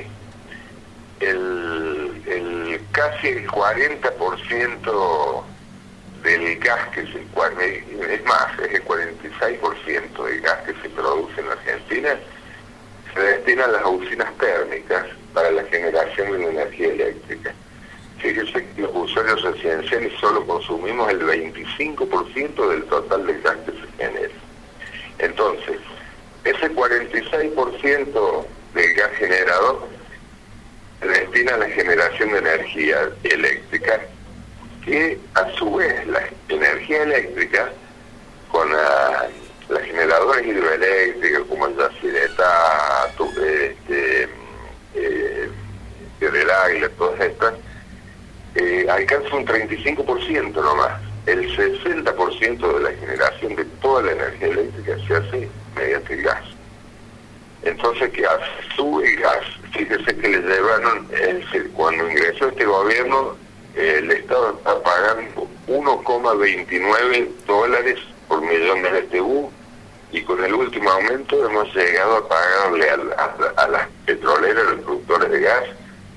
Casi el 40% del gas que se... Es más, es el 46% del gas que se produce en la Argentina se destina a las usinas térmicas para la generación de la energía eléctrica. Fíjese que los usuarios residenciales solo consumimos el 25% del total del gas que se genera. Entonces, ese 46% del gas generado se destina a la generación de energía eléctrica, que a su vez la energía eléctrica con las generadoras hidroeléctricas como el Yaciretato, del Águila, todas estas, alcanza un 35% nomás. El 60% de la generación de toda la energía eléctrica se hace mediante el gas. Entonces, ¿qué hace? Sube el gas. Fíjese que le llevaron, cuando ingresó este gobierno, el Estado está pagando $1,29 por millón de BTU, y con el último aumento hemos llegado a pagarle a las petroleras, a los productores de gas,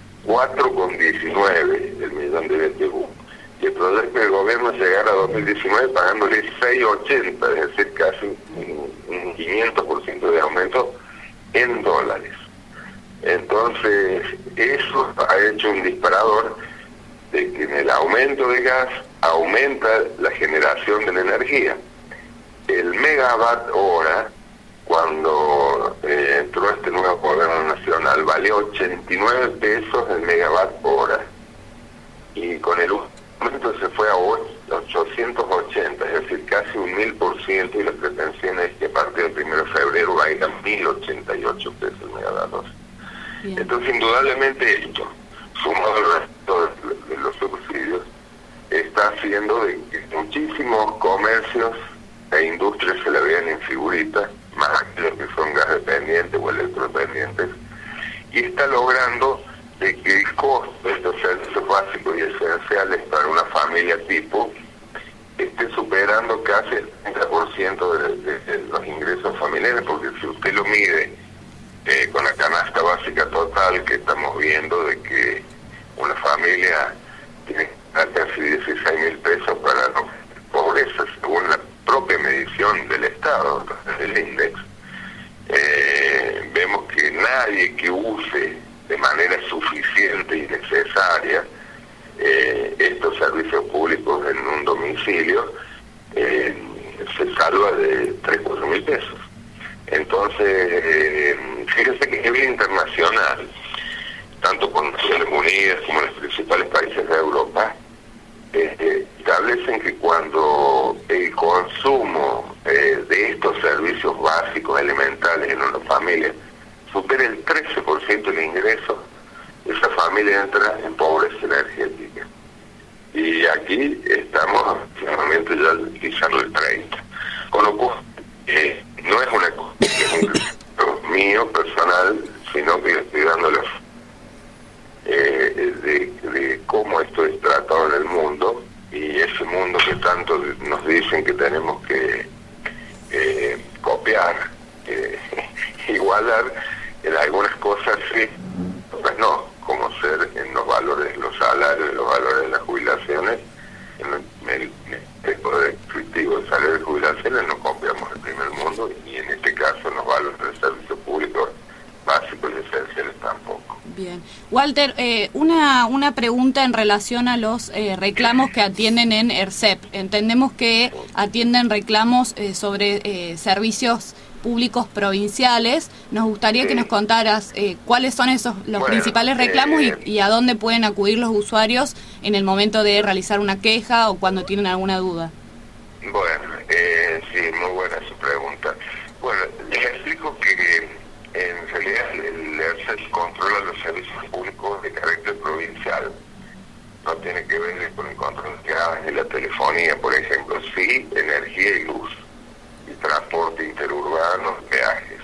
4,19 el millón de BTU. Y el proyecto del gobierno es llegar a 2019 pagándole 6,80, es decir, casi un 500% de aumento en dólares. Entonces, eso ha hecho un disparador de que en el aumento de gas aumenta la generación de la energía. El megawatt hora, cuando entró este nuevo gobierno nacional, valió 89 pesos el megawatt hora, y con el aumento se fue a 880, es decir, casi un 1000%, y la pretensión es que a partir del 1 de febrero va a ir a 1088 pesos el megawatt hora. Entonces, indudablemente esto, sumado al resto de los subsidios, está haciendo de que muchísimos comercios e industrias se la vean en figuritas, más aquellos que son gas dependientes o electrodependientes, y está logrando de que el costo de estos servicios básicos y esenciales para una familia tipo esté superando casi el 30% de los ingresos familiares, porque si usted lo mide con la canasta básica total, que estamos viendo de que una familia tiene casi 16.000 pesos para la pobreza, según la propia medición del Estado, del INDEX, vemos que nadie que use de manera suficiente y necesaria estos servicios públicos en un domicilio Unidas, como los principales países de Europa, establecen que cuando el consumo de estos servicios básicos, elementales en una familia, supera el 13% del ingreso, esa familia entra en pobreza energética. Y aquí estamos finalmente ya pisando el 30%. Con lo cual, no es una cosa que es un criterio mío, personal, sino que estoy dándole de cómo esto es tratado en el mundo, y ese mundo que tanto nos dicen que tenemos que copiar, igualar, en algunas cosas sí, otras no, como ser en los valores de los salarios, en los valores de las jubilaciones, en el poder adquisitivo del salario de jubilaciones no copiamos el primer mundo, y en este caso en los valores del servicio público básicos y esenciales tampoco. Bien. Walter, una pregunta en relación a los reclamos que atienden en ERCEP. Entendemos que atienden reclamos sobre servicios públicos provinciales. Nos gustaría que nos contaras cuáles son los principales reclamos y a dónde pueden acudir los usuarios en el momento de realizar una queja o cuando tienen alguna duda. Bueno, sí, muy buena su pregunta. Bueno, les explico que en realidad el ERCEP controla los servicios públicos de carácter provincial. No tiene que ver con el control que hagan de la telefonía, por ejemplo, sí, energía y luz, y transporte interurbano, peajes.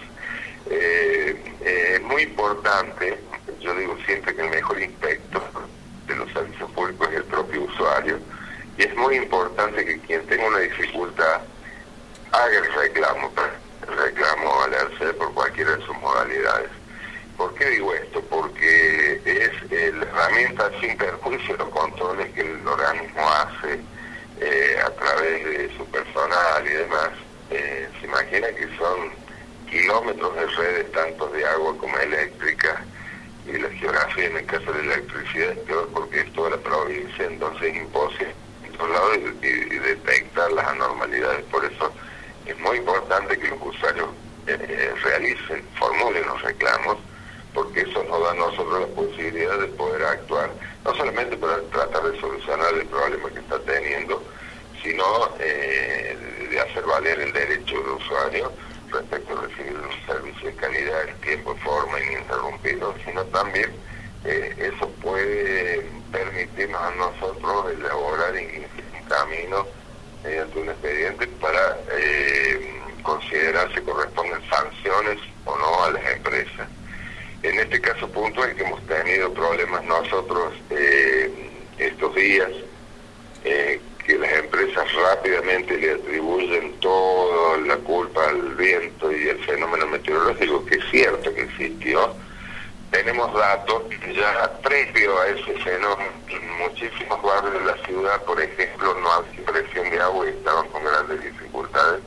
Es muy importante, yo digo siempre que el mejor inspector de los servicios públicos es el propio usuario, y es muy importante que quien tenga una dificultad haga el reclamo al ERCEP por cualquiera de sus modalidades. ¿Por qué digo esto? Porque es la herramienta sin perjuicio de los controles que el organismo hace a través de su personal y demás. Se imagina que son kilómetros de redes, tanto de agua como eléctrica, y la geografía en el caso de la electricidad es peor porque es toda la provincia, entonces es imposible en todos lados y detectar las anormalidades. Por eso es muy importante que los usuarios formulen los reclamos, porque eso nos da a nosotros la posibilidad de poder actuar, no solamente para tratar de solucionar el problema que está teniendo, sino de hacer valer el derecho del usuario respecto a recibir un servicio de calidad, en tiempo y forma ininterrumpido, sino también eso puede permitirnos a nosotros elaborar un camino mediante un expediente para considerar si corresponden sanciones o no a las empresas. En este caso puntual que hemos tenido problemas nosotros estos días, que las empresas rápidamente le atribuyen toda la culpa al viento y el fenómeno meteorológico, que es cierto que existió. Tenemos datos ya previo a ese fenómeno. En muchísimos barrios de la ciudad, por ejemplo, no había presión de agua y estaban con grandes dificultades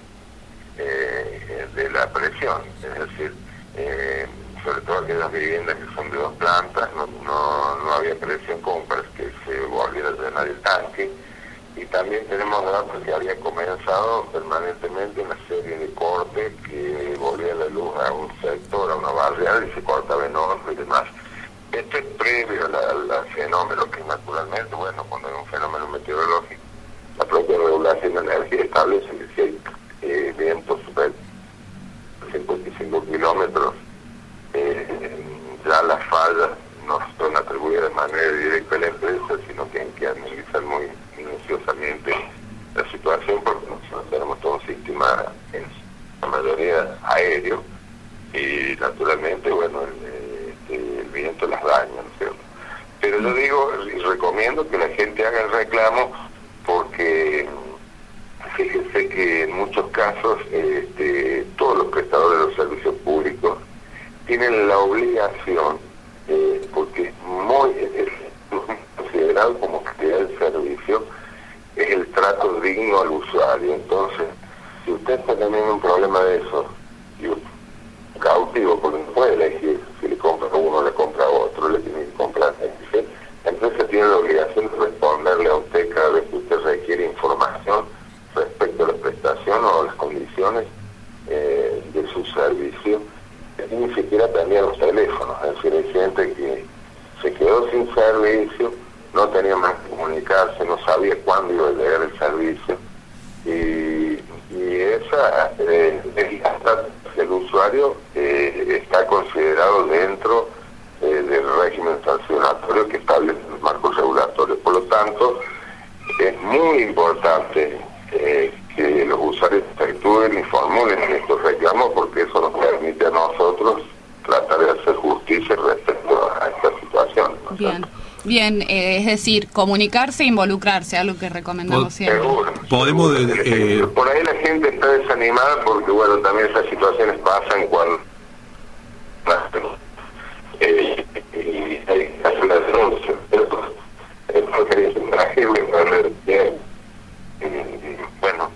de la presión. Es decir, sobre todo aquellas viviendas que son de 2 plantas, no había presión como para que se volviera a llenar el tanque. Y también tenemos datos que había comenzado permanentemente una serie de cortes que volvía la luz a un sector, a una barriada, y se cortaba en otro y demás. Esto es previo al fenómeno, que naturalmente, bueno, cuando hay un fenómeno meteorológico, la propia regulación de energía establece que si hay vientos superiores a 55 kilómetros, ya las fallas no son atribuidas de manera directa a la empresa, sino que hay que analizar muy minuciosamente la situación, porque nosotros tenemos todo un sistema, en la mayoría aéreo, y naturalmente, bueno, el viento las daña, ¿no es cierto? Pero yo digo y recomiendo que la gente haga el reclamo, porque fíjense que en muchos casos todos los prestadores de los servicios públicos tienen la obligación, porque es muy considerado como calidad del servicio, es el trato digno al usuario. Entonces, si usted está teniendo un problema de eso, y usted es cautivo, porque no puede elegir si le compra a uno o le compra a otro, le tiene que comprar a ese, la empresa tiene la obligación de responderle a usted cada vez que usted requiere información respecto a la prestación o las condiciones de su servicio. Ni siquiera también los teléfonos, es decir, hay gente que se quedó sin servicio servicio, no tenía más que comunicarse, no sabía cuándo iba a llegar el servicio, y esa el usuario está considerado dentro del régimen sancionatorio que establece el marco regulatorio. Por lo tanto, es muy importante que los usuarios efectúen y formulen estos reclamos, porque eso nos permite a nosotros tratar de hacer justicia respecto a esta situación, ¿no? Bien, es decir, comunicarse e involucrarse, algo que recomendamos siempre. Podemos por ahí la gente está desanimada porque, bueno, también esas situaciones pasan cuando y hay que hacer la denuncia. Porque es un tragedia perder tiempo. Bueno,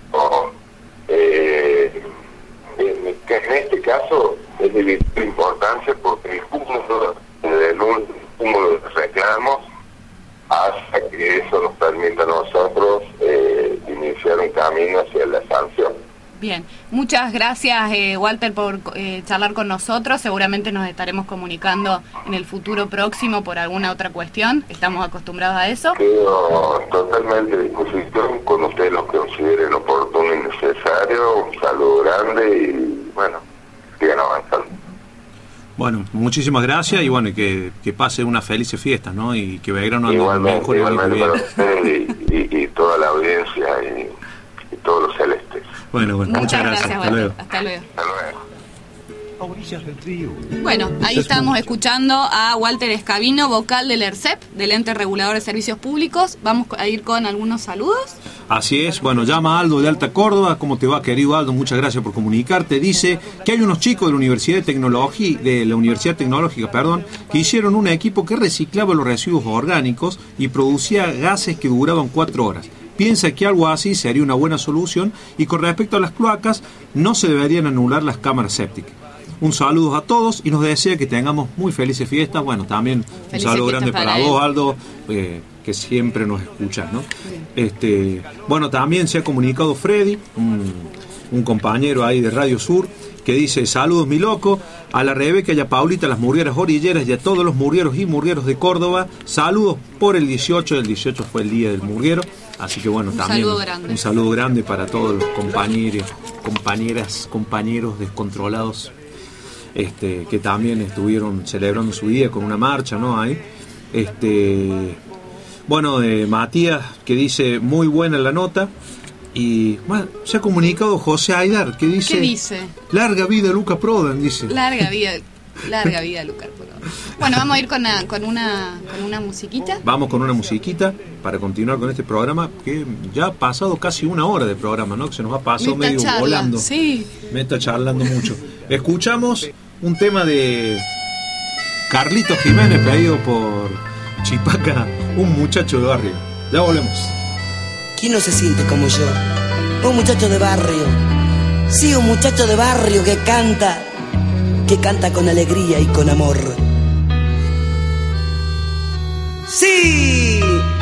en este caso es de vital importancia, porque el cúmulo de reclamos hasta que eso nos permita a nosotros iniciar un camino hacia la sanción. Bien, muchas gracias Walter por charlar con nosotros. Seguramente nos estaremos comunicando en el futuro próximo por alguna otra cuestión. Estamos acostumbrados a eso. Quedo totalmente a disposición con ustedes, los que consideren oportuno y necesario. Un saludo grande y bueno, sigan avanzando. Bueno, muchísimas gracias y bueno, que pase unas felices fiestas, ¿no? Y que Belgrano ande mejor. Igualmente para ustedes y toda la audiencia y todos los celestes. Bueno, muchas gracias. Hasta luego. Hasta luego. A orillas del río. Bueno, ahí estábamos escuchando a Walter Escabino, vocal del ERCEP, del Ente Regulador de Servicios Públicos. Vamos a ir con algunos saludos. Así es, bueno, llama Aldo de Alta Córdoba. ¿Cómo te va, querido Aldo? Muchas gracias por comunicarte. Dice que hay unos chicos de la Universidad Tecnológica, que hicieron un equipo que reciclaba los residuos orgánicos y producía gases que duraban 4 horas. Piensa que algo así sería una buena solución, y con respecto a las cloacas, no se deberían anular las cámaras sépticas. Un saludo a todos y nos desea que tengamos muy felices fiestas. Bueno, también un saludo grande para vos, Aldo, que siempre nos escuchas, ¿no? Bueno, también se ha comunicado Freddy, un compañero ahí de Radio Sur, que dice: saludos mi loco, a la Rebeca y a Paulita, las murgueras orilleras, y a todos los murgueros y murgueros de Córdoba. Saludos por el 18, el 18 fue el día del murguero, así que bueno, también un saludo grande para todos los compañeros descontrolados, que también estuvieron celebrando su día con una marcha, ¿no? Ahí, bueno, Matías, que dice: muy buena la nota. Y bueno, se ha comunicado José Aidar, que dice: ¿qué dice? Larga vida Luca Prodan, dice. Larga vida Luca Prodan. Bueno, vamos a ir con una musiquita. Vamos con una musiquita para continuar con este programa, que ya ha pasado casi 1 hora de programa, ¿no? Que se nos ha pasado medio volando. Sí. Me está charlando mucho. Escuchamos un tema de Carlitos Jiménez, pedido por Chipaca, un muchacho de barrio. Ya volvemos. ¿Quién no se siente como yo? Un muchacho de barrio. Sí, un muchacho de barrio que canta con alegría y con amor. ¡Sí!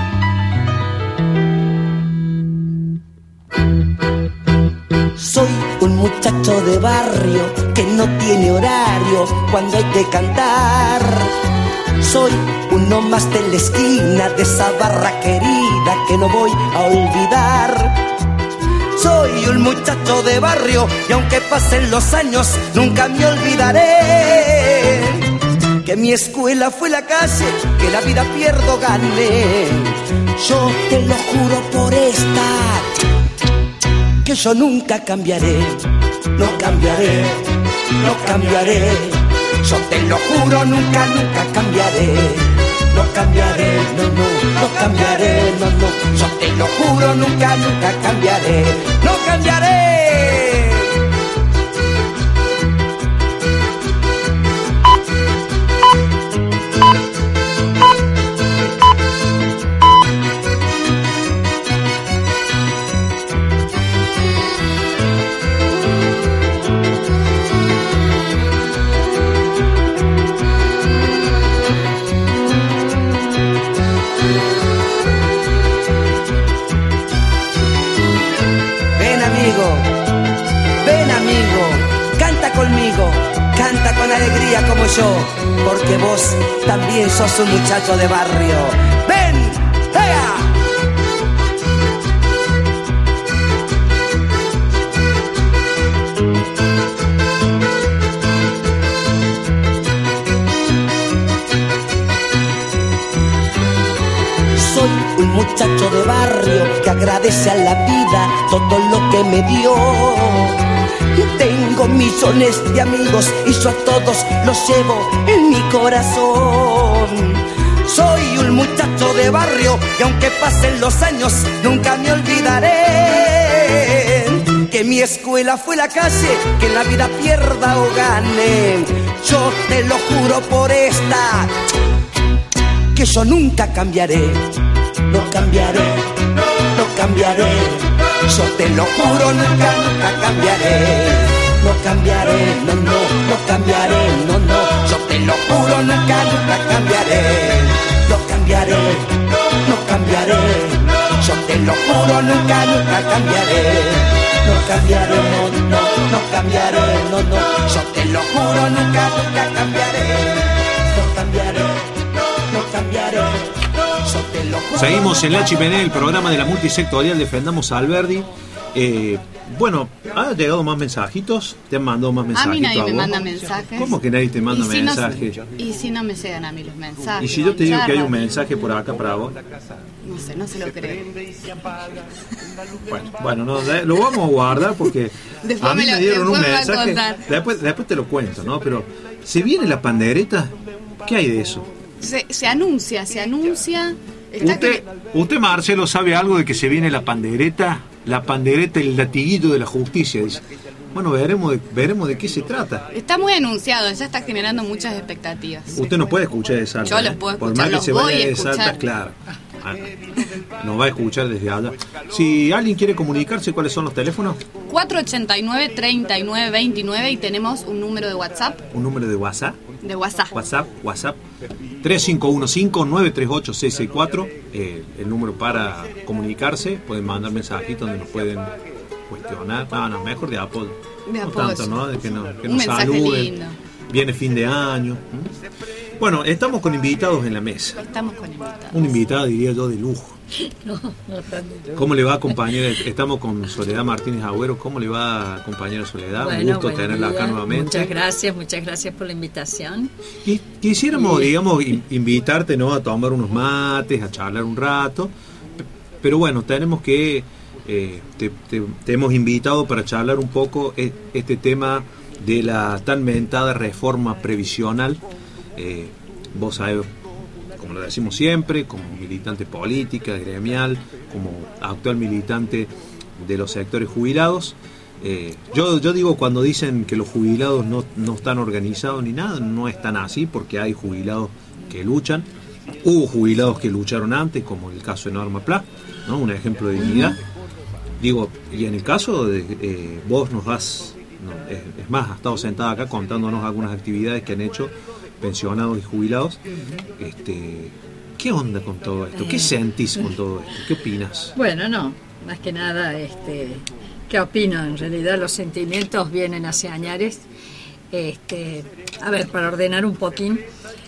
Soy un muchacho de barrio que no tiene horario cuando hay que cantar. Soy uno más de la esquina de esa barra querida que no voy a olvidar. Soy un muchacho de barrio y aunque pasen los años nunca me olvidaré que mi escuela fue la calle, que la vida pierdo gané. Yo te lo juro por esta, que yo nunca cambiaré, no cambiaré, no cambiaré. Yo te lo juro, nunca, nunca cambiaré. No cambiaré, no cambiaré, no. Yo te lo juro, nunca, nunca cambiaré. No cambiaré. mucho, porque vos también sos un muchacho de barrio. ¡Ven! ¡Ea! Soy un muchacho de barrio que agradece a la vida todo lo que me dio. Tengo millones de amigos y yo a todos los llevo en mi corazón. Soy un muchacho de barrio y aunque pasen los años nunca me olvidaré que mi escuela fue la calle, que en la vida pierda o gane. Yo te lo juro por esta, que yo nunca cambiaré. No cambiaré, no cambiaré. Yo te lo juro, nunca, nunca cambiaré. No cambiaré, no, no, no cambiaré, no, no. Yo te lo juro, nunca, nunca cambiaré. No cambiaré, no cambiaré. Yo te lo juro, nunca, nunca cambiaré. No cambiaré, no, no, no cambiaré, no, no. Yo te lo juro, nunca, nunca cambiaré. No cambiaré, no cambiaré. Seguimos en la Chimenea, el programa de la multisectorial Defendamos a Alberdi. Bueno, ¿han llegado más mensajitos? ¿Te han mandado más mensajes? A mí nadie me manda mensajes. ¿Cómo que nadie te manda mensajes? Y si no me llegan a mí los mensajes. ¿Y si yo te digo que hay un mensaje por acá para vos? No se lo creo. Bueno, no, lo vamos a guardar porque después a mí me dieron un mensaje. Después te lo cuento, ¿no? Pero, ¿se viene la pandereta? ¿Qué hay de eso? Se anuncia. Usted, Marcelo, sabe algo de que se viene la pandereta, el latiguillo de la justicia, dice. Bueno, veremos de qué se trata. Está muy anunciado, ya está generando muchas expectativas. Usted no puede escuchar de Salta. Yo los puedo escuchar, por más que se vaya de escuchar. Salta, claro. Nos va a escuchar desde allá. Si alguien quiere comunicarse, ¿cuáles son los teléfonos? 489-3929 y tenemos un número de WhatsApp. ¿Un número de WhatsApp? De WhatsApp. WhatsApp 3515-938-664. El número para comunicarse. Pueden mandar mensajitos donde nos pueden cuestionar. No, mejor de apoyo. No tanto, ¿no? De que nos saluden. Lindo. Viene fin de año. Bueno, estamos con invitados en la mesa. Estamos con invitados. Un invitado, diría yo, de lujo. No tanto. ¿Cómo le va, compañera? Estamos con Soledad Martínez Agüero. ¿Cómo le va, compañera Soledad? Bueno, un gusto tenerla acá nuevamente. Muchas gracias por la invitación. Y quisiéramos, digamos, invitarte, ¿no?, a tomar unos mates, a charlar un rato. Pero bueno, tenemos que... te hemos invitado para charlar un poco este tema de la tan mentada reforma previsional. Vos sabés, como lo decimos siempre, como militante política, gremial, como actual militante de los sectores jubilados, yo digo, cuando dicen que los jubilados no están organizados ni nada, no es tan así, porque hay jubilados que luchan. Hubo jubilados que lucharon antes, como el caso de Norma Pla, ¿no?, un ejemplo de dignidad. Digo, y en el caso de vos nos has, es más, has estado sentada acá contándonos algunas actividades que han hecho pensionados y jubilados. ¿Qué onda con todo esto? ¿Qué sentís con todo esto? ¿Qué opinas? Bueno, no, más que nada, ¿qué opino? En realidad los sentimientos vienen hace añares. A ver, para ordenar un poquín,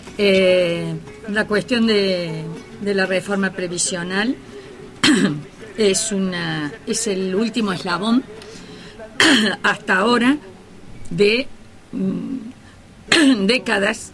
la cuestión de la reforma previsional es el último eslabón hasta ahora de décadas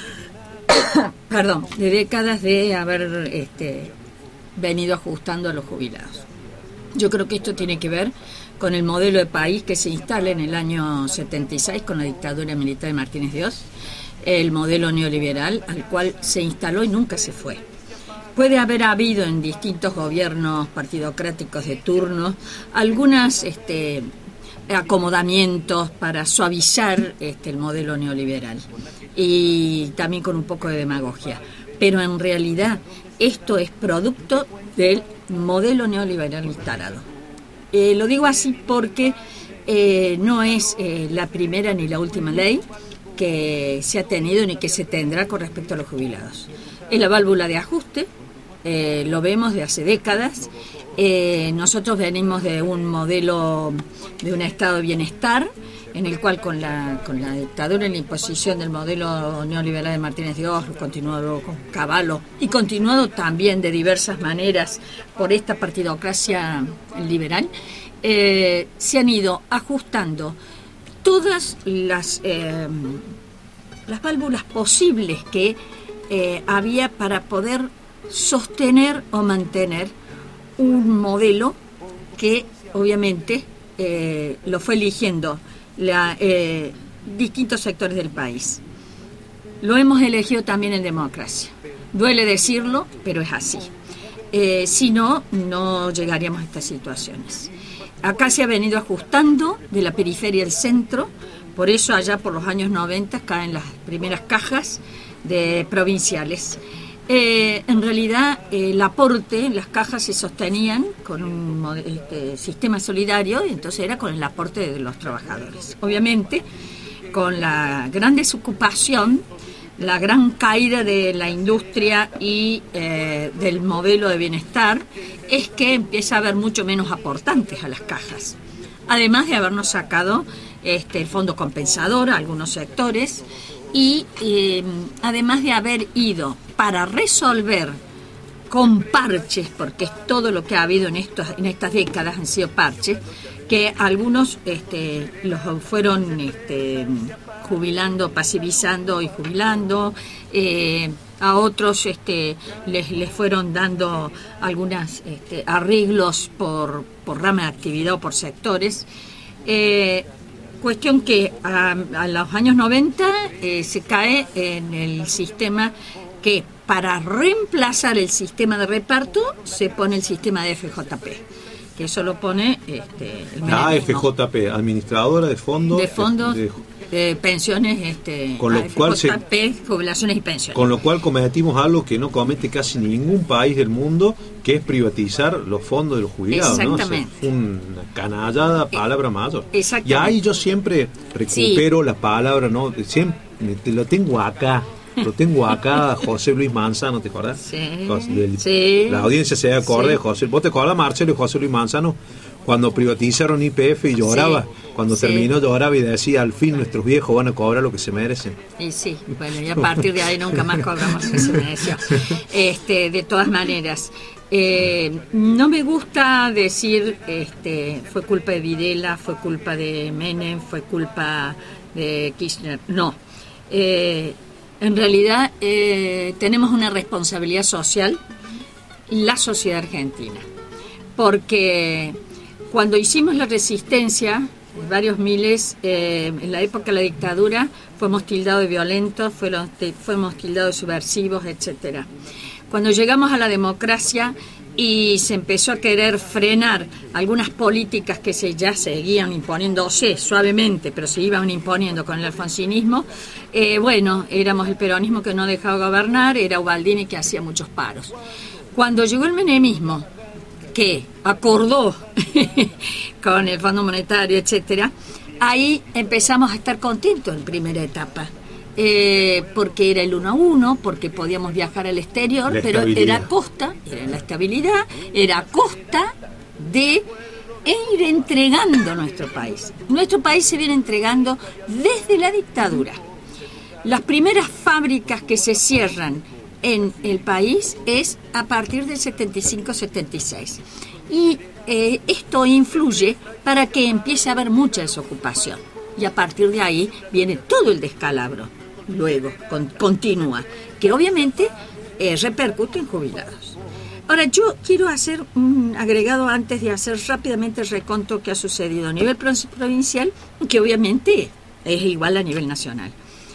de haber venido ajustando a los jubilados. Yo creo que esto tiene que ver con el modelo de país que se instala en el año 76 con la dictadura militar de Martínez de Oz, el modelo neoliberal al cual se instaló y nunca se fue. Puede haber habido en distintos gobiernos partidocráticos de turno algunas acomodamientos para suavizar el modelo neoliberal y también con un poco de demagogia, pero en realidad esto es producto del modelo neoliberal instalado. Lo digo así porque no es la primera ni la última ley que se ha tenido ni que se tendrá con respecto a los jubilados. Es la válvula de ajuste, lo vemos de hace décadas. Nosotros venimos de un modelo de un estado de bienestar en el cual con la dictadura y la imposición del modelo neoliberal de Martínez de Oslo, continuado con Cavallo y continuado también de diversas maneras por esta partidocracia liberal, se han ido ajustando todas las válvulas posibles que había para poder sostener o mantener un modelo que obviamente lo fue eligiendo distintos sectores del país. Lo hemos elegido también en democracia. Duele decirlo, pero es así. Si no, no llegaríamos a estas situaciones. Acá se ha venido ajustando de la periferia al centro, por eso allá por los años 90 caen las primeras cajas de provinciales. En realidad el aporte, las cajas se sostenían con un sistema solidario, y entonces era con el aporte de los trabajadores. Obviamente, con la gran desocupación, la gran caída de la industria y del modelo de bienestar, es que empieza a haber mucho menos aportantes a las cajas. Además de habernos sacado el fondo compensador a algunos sectores, y además de haber ido para resolver con parches, porque es todo lo que ha habido en estas décadas, han sido parches, que algunos los fueron jubilando, pasivizando y jubilando, a otros les fueron dando algunos arreglos por rama de actividad o por sectores. Cuestión que a los años 90 se cae en el sistema que para reemplazar el sistema de reparto se pone el sistema de FJP, que eso lo pone el la AFJP, Administradora de Fondos de Pensiones, con lo cual jubilaciones y pensiones. Con lo cual cometimos algo que no comete casi ningún país del mundo, que es privatizar los fondos de los jubilados. Exactamente. ¿No? O sea, una canallada palabra mayor. Exactamente. Y ahí yo siempre recupero la palabra, ¿no? Siempre lo tengo acá, José Luis Manzano, ¿te acordás? Sí. La audiencia se acuerda de José. ¿Vos te acordás, Marcelo, y José Luis Manzano? Cuando privatizaron YPF y lloraba, cuando terminó lloraba y decía, al fin nuestros viejos van a cobrar lo que se merecen. Y sí, bueno, y a partir de ahí nunca más cobramos lo que se mereció. De todas maneras, no me gusta decir, fue culpa de Videla, fue culpa de Menem, fue culpa de Kirchner. No. En realidad tenemos una responsabilidad social, la sociedad argentina, porque cuando hicimos la resistencia, varios miles, en la época de la dictadura, fuimos tildados de violentos, fuimos tildados de subversivos, etcétera. Cuando llegamos a la democracia y se empezó a querer frenar algunas políticas que ya seguían imponiéndose suavemente, pero se iban imponiendo con el alfonsinismo, éramos el peronismo que no dejaba gobernar, era Ubaldini que hacía muchos paros. Cuando llegó el menemismo, que acordó con el Fondo Monetario, etcétera, ahí empezamos a estar contentos en primera etapa, porque era el 1 a 1, porque podíamos viajar al exterior, pero era a costa, era la estabilidad, era a costa de ir entregando nuestro país. Nuestro país se viene entregando desde la dictadura. Las primeras fábricas que se cierran en el país es a partir del 75-76. Y esto influye para que empiece a haber mucha desocupación. Y a partir de ahí viene todo el descalabro. Luego, continúa, que obviamente repercute en jubilados. Ahora, yo quiero hacer un agregado antes de hacer rápidamente el reconto que ha sucedido a nivel provincial, que obviamente es igual a nivel nacional.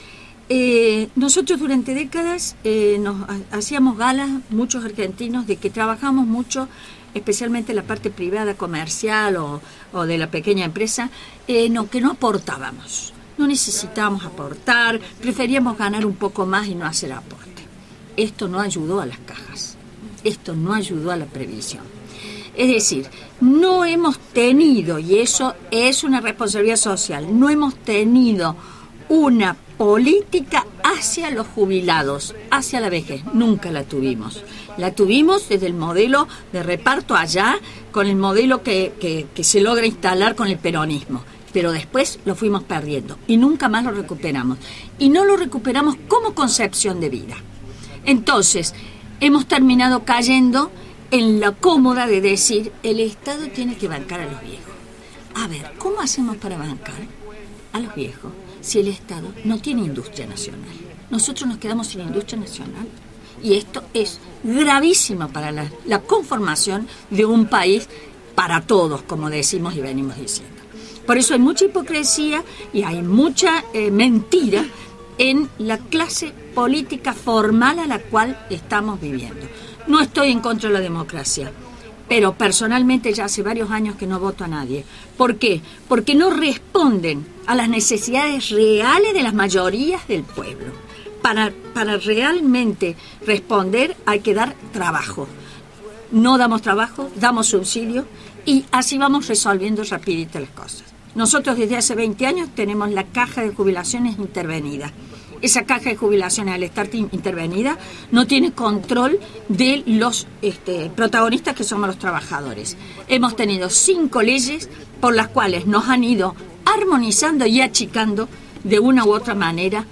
Nosotros durante décadas nos hacíamos gala, muchos argentinos, de que trabajamos mucho, especialmente la parte privada, comercial o de la pequeña empresa, que no aportábamos. No necesitábamos aportar, preferíamos ganar un poco más y no hacer aporte. Esto no ayudó a las cajas, esto no ayudó a la previsión. Es decir, no hemos tenido, y eso es una responsabilidad social, no hemos tenido una política hacia los jubilados, hacia la vejez. Nunca la tuvimos. La tuvimos desde el modelo de reparto allá, con el modelo que se logra instalar con el peronismo, pero después lo fuimos perdiendo y nunca más lo recuperamos. Y no lo recuperamos como concepción de vida. Entonces, hemos terminado cayendo en la cómoda de decir, el Estado tiene que bancar a los viejos. A ver, ¿cómo hacemos para bancar a los viejos si el Estado no tiene industria nacional? Nosotros nos quedamos sin industria nacional. Y esto es gravísimo para la conformación de un país para todos, como decimos y venimos diciendo. Por eso hay mucha hipocresía y hay mucha mentira en la clase política formal a la cual estamos viviendo. No estoy en contra de la democracia, pero personalmente ya hace varios años que no voto a nadie. ¿Por qué? Porque no responden a las necesidades reales de las mayorías del pueblo. Para realmente responder hay que dar trabajo. No damos trabajo, damos subsidio y así vamos resolviendo rapidito las cosas. Nosotros desde hace 20 años tenemos la caja de jubilaciones intervenida. Esa caja de jubilaciones, al estar intervenida, no tiene control de los protagonistas que somos los trabajadores. Hemos tenido 5 leyes por las cuales nos han ido armonizando y achicando de una u otra manera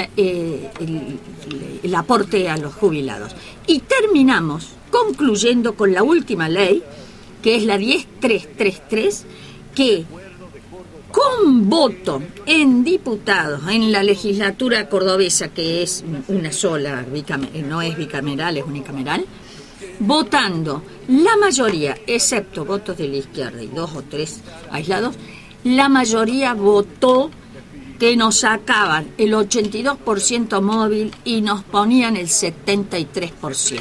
el aporte a los jubilados. Y terminamos concluyendo con la última ley, que es la 10333, que con voto en diputados en la legislatura cordobesa, que es una sola, no es bicameral, es unicameral, votando la mayoría, excepto votos de la izquierda y 2 o 3 aislados, la mayoría votó que nos sacaban el 82% móvil y nos ponían el 73%.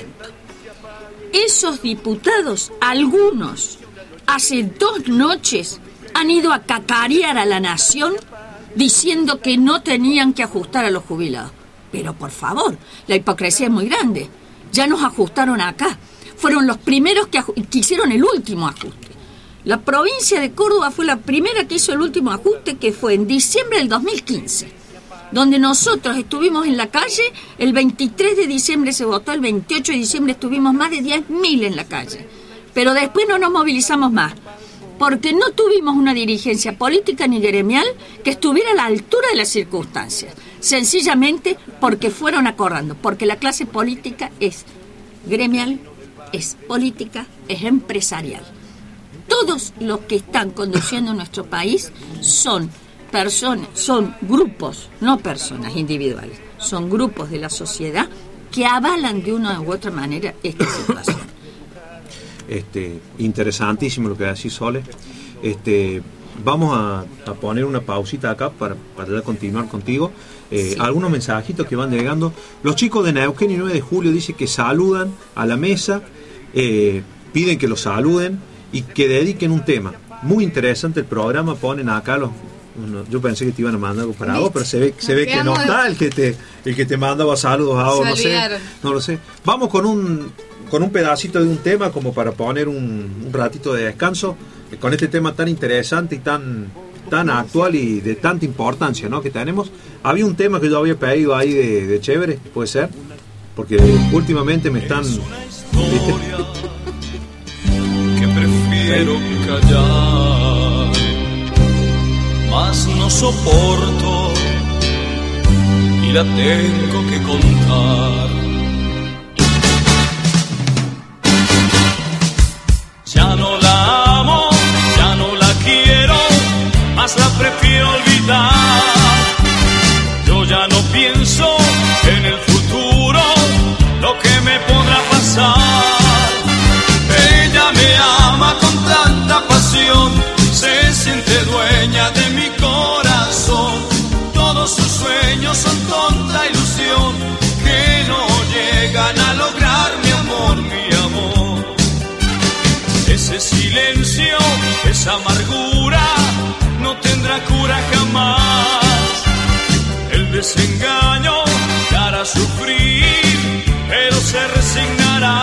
Esos diputados, algunos, hace 2 noches, han ido a cacarear a la nación diciendo que no tenían que ajustar a los jubilados. Pero por favor, la hipocresía es muy grande. Ya nos ajustaron acá. Fueron los primeros que hicieron el último ajuste. La provincia de Córdoba fue la primera que hizo el último ajuste, que fue en diciembre del 2015, donde nosotros estuvimos en la calle. El 23 de diciembre se votó, el 28 de diciembre estuvimos más de 10.000 en la calle. Pero después no nos movilizamos más, porque no tuvimos una dirigencia política ni gremial que estuviera a la altura de las circunstancias. Sencillamente porque fueron acordando, porque la clase política es gremial, es política, es empresarial. Todos los que están conduciendo nuestro país son personas, son grupos, no personas individuales, son grupos de la sociedad que avalan de una u otra manera esta situación. Interesantísimo lo que decís, Sole. Vamos a poner una pausita acá para continuar contigo. Sí. Algunos mensajitos que van llegando. Los chicos de Neuquén y 9 de julio dicen que saludan a la mesa, piden que los saluden y que dediquen un tema. Muy interesante el programa, ponen acá yo pensé que te iban a mandar algo para vos, pero se ve que no está el que te mandaba saludos a vos, no lo sé. Vamos con un pedacito de un tema como para poner un ratito de descanso con este tema tan interesante y tan actual y de tanta importancia, ¿no?, que tenemos. Había un tema que yo había pedido ahí de chévere, puede ser, porque últimamente me están que prefiero callar, mas no soporto y la tengo que contar. Ya no la amo, ya no la quiero, mas la prefiero olvidar. Yo ya no pienso en el futuro, lo que me podrá pasar. Ella me ama con tanta pasión, se siente dueña de mi corazón. Todos sus sueños son tonta ilusión, que no llegan a lograr mi amor, mi amor. Ese silencio, esa amargura, no tendrá cura jamás. El desengaño te hará sufrir, pero se resignará.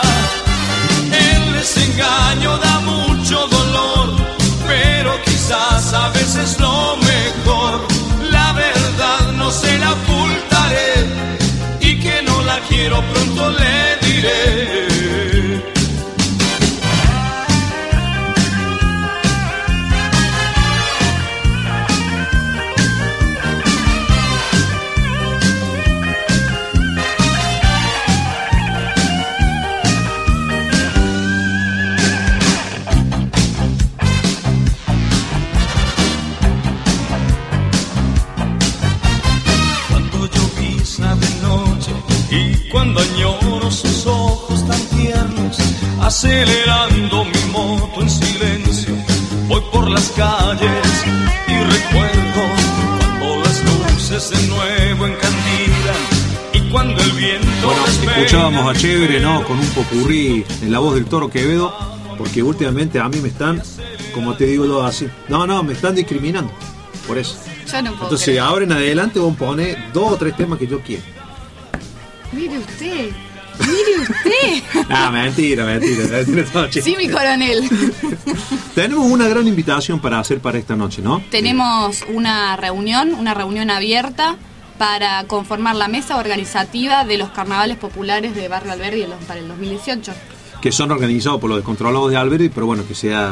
El desengaño da mucho dolor, pero quizás a veces lo mejor. La verdad no se la ocultaré, y que no la quiero pronto le diré. cuando añoro sus ojos tan tiernos, acelerando mi moto en silencio, voy por las calles y recuerdo cuando las luces de nuevo encandilan y cuando el viento escuchábamos a Chévere, ¿no? Con un popurrí en la voz del Toro Quevedo, porque últimamente a mí me están, como te digo yo así, me están discriminando, por eso. Yo no puedo Entonces creer. ahora en adelante vamos a poner 2 o 3 temas que yo quiero. Mire usted. Mentira, todo, che. Sí, mi coronel. Tenemos una gran invitación para hacer para esta noche, ¿no? Tenemos una reunión abierta para conformar la mesa organizativa de los carnavales populares de Barrio Alberdi para el 2018. Que son organizados por los descontrolados de Alberdi, pero bueno, que se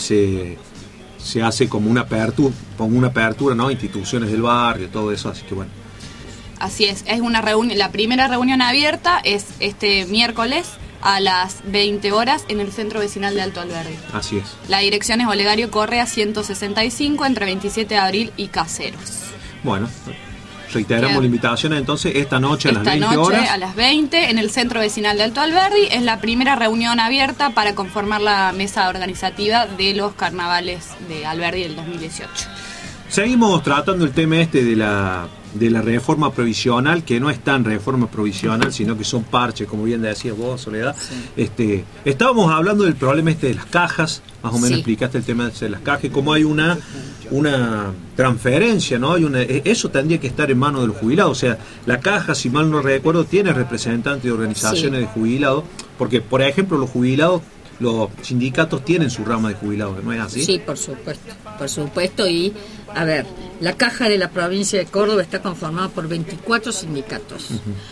hace como una apertura, ¿no? Instituciones del barrio, todo eso, así que bueno. Así es una reunión, la primera reunión abierta es este miércoles a las 20 horas en el Centro Vecinal de Alto Alberdi. Así es. La dirección es Olegario Correa 165 entre 27 de abril y Caseros. Bueno, reiteramos la invitación entonces esta noche a las 20 horas. Esta noche a las 20 en el Centro Vecinal de Alto Alberdi es la primera reunión abierta para conformar la mesa organizativa de los carnavales de Alberdi del 2018. Seguimos tratando el tema de la reforma provisional, que no es tan reforma provisional, sino que son parches, como bien decías vos, Soledad. Sí. Estábamos hablando del problema de las cajas, más o menos explicaste el tema de las cajas, como hay una transferencia, ¿no? Eso tendría que estar en manos de los jubilados. O sea, la caja, si mal no recuerdo, tiene representantes de organizaciones de jubilados, porque, por ejemplo, los sindicatos tienen su rama de jubilados, ¿no es así? Sí, por supuesto, y a ver, la caja de la provincia de Córdoba está conformada por 24 sindicatos,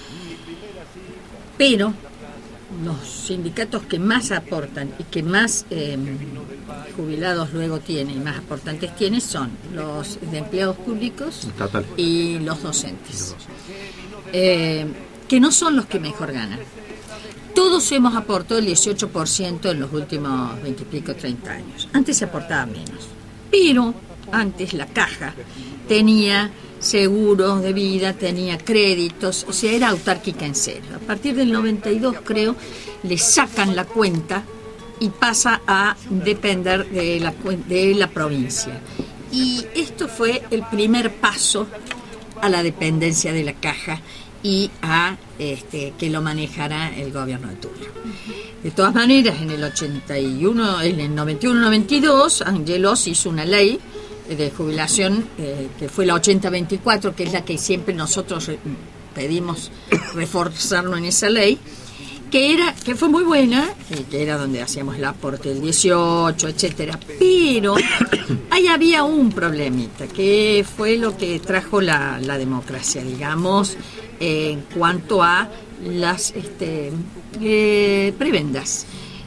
pero los sindicatos que más aportan y que más jubilados luego tienen y más aportantes tienen son los de empleados públicos y los docentes, que no son los que mejor ganan. Todos hemos aportado el 18% en los últimos 20 y pico, 30 años. Antes se aportaba menos. Pero antes la caja tenía seguros de vida, tenía créditos, o sea, era autárquica en cero. A partir del 92, creo, le sacan la cuenta y pasa a depender de la provincia. Y esto fue el primer paso a la dependencia de la caja y a que lo manejara el gobierno de turno. De todas maneras, en el 91-92, Angelos hizo una ley de jubilación que fue la 8024, que es la que siempre nosotros pedimos reforzarnos en esa ley, que fue muy buena, que era donde hacíamos el aporte del 18, etcétera, pero ahí había un problemita, que fue lo que trajo la democracia, digamos, en cuanto a las prebendas.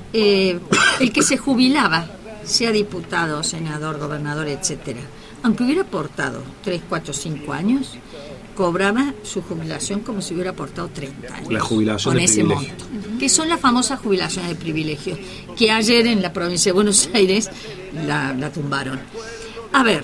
El que se jubilaba, sea diputado, senador, gobernador, etcétera, aunque hubiera aportado 3, 4, 5 años, cobraba su jubilación como si hubiera aportado 30 años. La jubilación con de ese privilegio. monto, que son las famosas jubilaciones de privilegio, que ayer en la provincia de Buenos Aires la tumbaron. A ver,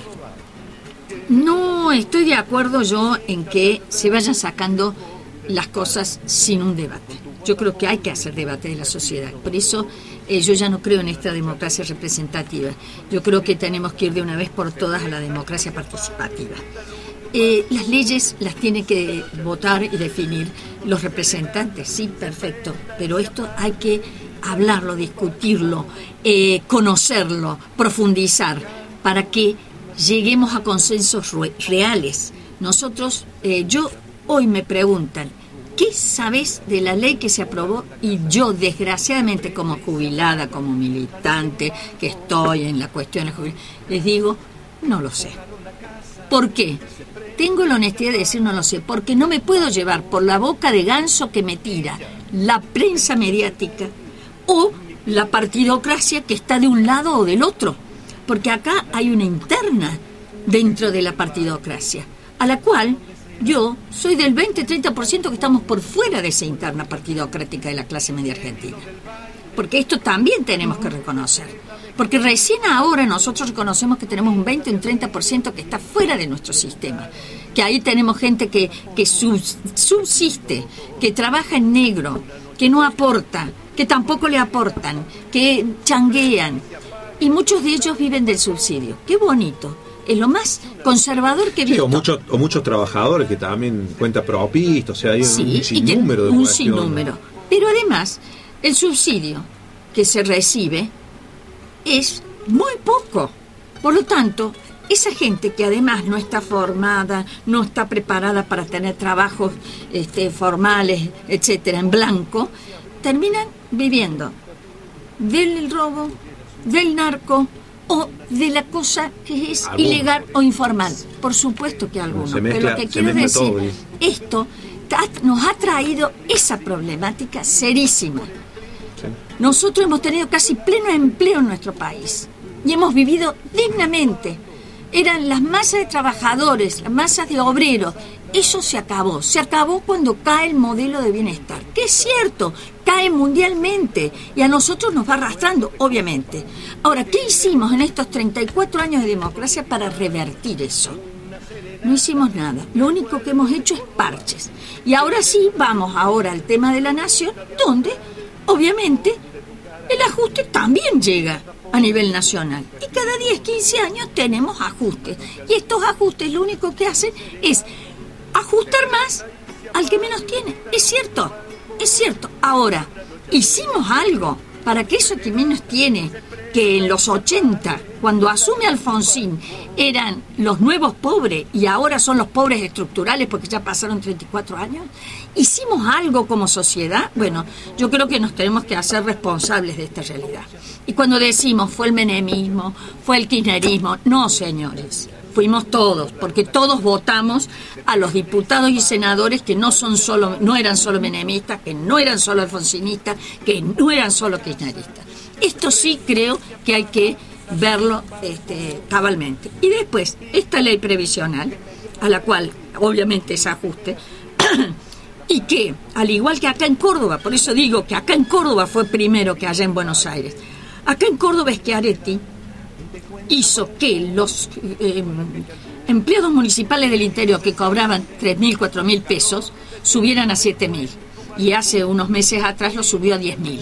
no estoy de acuerdo yo en que se vayan sacando las cosas sin un debate. Yo creo que hay que hacer debate de la sociedad. Por eso yo ya no creo en esta democracia representativa. Yo creo que tenemos que ir de una vez por todas a la democracia participativa. Las leyes las tienen que votar y definir los representantes, sí, perfecto, pero esto hay que hablarlo, discutirlo, conocerlo, profundizar, para que lleguemos a consensos reales. Nosotros, hoy me preguntan, ¿qué sabes de la ley que se aprobó? Y yo, desgraciadamente, como jubilada, como militante, que estoy en la cuestión de la jubilación, les digo, no lo sé. ¿Por qué? Tengo la honestidad de decir no lo sé, porque no me puedo llevar por la boca de ganso que me tira la prensa mediática o la partidocracia que está de un lado o del otro, porque acá hay una interna dentro de la partidocracia, a la cual yo soy del 20-30% que estamos por fuera de esa interna partidocrática de la clase media argentina, porque esto también tenemos que reconocer. Porque recién ahora nosotros reconocemos que tenemos un 20 o un 30% que está fuera de nuestro sistema, que ahí tenemos gente que subsiste, que trabaja en negro, que no aporta, que tampoco le aportan, que changuean, y muchos de ellos viven del subsidio. ¡Qué bonito! Es lo más conservador que he visto. O muchos trabajadores que también cuenta propista, o sea, hay un sinnúmero de un cuestiones. sinnúmero. Pero además, el subsidio que se recibe es muy poco. Por lo tanto, esa gente que además no está formada, no está preparada para tener trabajos formales, etcétera, en blanco, terminan viviendo del robo, del narco o de la cosa que es ilegal o informal. Por supuesto que algunos. Pero lo que quiero decir, todo, esto nos ha traído esa problemática serísima. Sí. Nosotros hemos tenido casi pleno empleo en nuestro país y hemos vivido dignamente. Eran las masas de trabajadores, las masas de obreros. Eso se acabó cuando cae el modelo de bienestar, que es cierto, cae mundialmente y a nosotros nos va arrastrando, obviamente. Ahora, ¿qué hicimos en estos 34 años de democracia para revertir eso? No hicimos nada, lo único que hemos hecho es parches. Y ahora sí, vamos ahora al tema de la nación, donde, obviamente, el ajuste también llega a nivel nacional. Y cada 10, 15 años tenemos ajustes. Y estos ajustes lo único que hacen es ajustar más al que menos tiene. Es cierto. Ahora, hicimos algo para que eso que menos tiene, que en los 80, cuando asume Alfonsín, eran los nuevos pobres y ahora son los pobres estructurales porque ya pasaron 34 años. ¿Hicimos algo como sociedad? Bueno, yo creo que nos tenemos que hacer responsables de esta realidad. Y cuando decimos fue el menemismo, fue el kirchnerismo, no, señores. Fuimos todos, porque todos votamos a los diputados y senadores que no eran solo menemistas, que no eran solo alfonsinistas, que no eran solo kirchneristas. Esto sí creo que hay que verlo cabalmente. Y después, esta ley previsional, a la cual obviamente es ajuste, y que, al igual que acá en Córdoba, por eso digo que acá en Córdoba fue primero que allá en Buenos Aires, acá en Córdoba Schiaretti hizo que los empleados municipales del interior que cobraban 3.000, 4.000 pesos subieran a 7.000 y hace unos meses atrás lo subió a 10.000.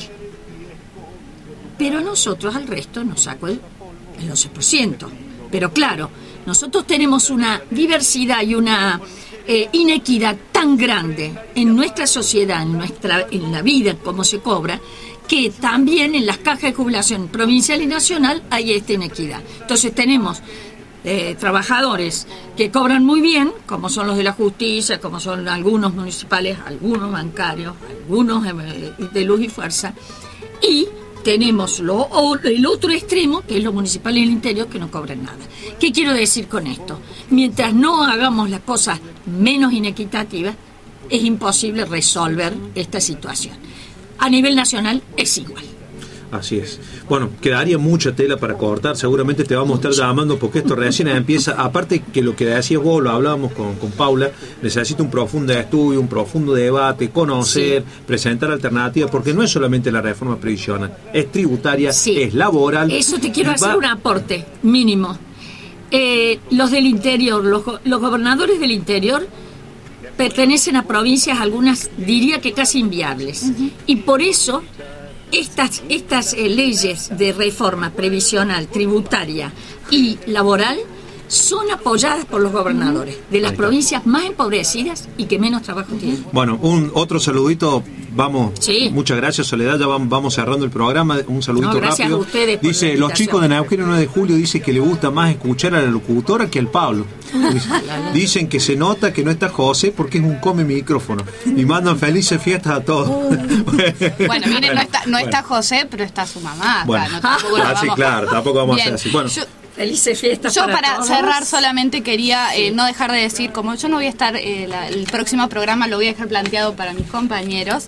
Pero a nosotros al resto nos sacó el 11%. Pero claro, nosotros tenemos una diversidad y una inequidad tan grande en nuestra sociedad, en la vida, cómo se cobra, que también en las cajas de jubilación provincial y nacional hay esta inequidad. Entonces tenemos trabajadores que cobran muy bien, como son los de la justicia, como son algunos municipales, algunos bancarios, algunos de luz y fuerza, y tenemos el otro extremo, que es lo municipal y el interior, que no cobran nada. ¿Qué quiero decir con esto? Mientras no hagamos las cosas menos inequitativas, es imposible resolver esta situación. A nivel nacional es igual. Así es. Bueno, quedaría mucha tela para cortar, seguramente te vamos a estar llamando porque esto recién empieza. Aparte que lo que decías vos, lo hablábamos con Paula, necesita un profundo estudio, un profundo debate, conocer, presentar alternativas, porque no es solamente la reforma previsional, es tributaria, es laboral. Eso te quiero hacer un aporte mínimo. Los del interior, los gobernadores del interior pertenecen a provincias, algunas diría que casi inviables, y por eso estas leyes de reforma previsional, tributaria y laboral son apoyadas por los gobernadores de las provincias más empobrecidas y que menos trabajo tienen. Bueno, otro saludito, vamos, muchas gracias Soledad, ya vamos cerrando el programa, un saludito rápido. A ustedes por dice, los chicos de Neuquén 9 de julio dice que le gusta más escuchar a la locutora que al Pablo. Dicen que se nota que no está José porque es un come micrófono y mandan felices fiestas a todos. Bueno, miren, no está José, pero está su mamá. Bueno, tampoco vamos a hacer así. Bueno, felices fiestas. Yo para cerrar solamente quería no dejar de decir, como yo no voy a estar, el próximo programa lo voy a dejar planteado para mis compañeros,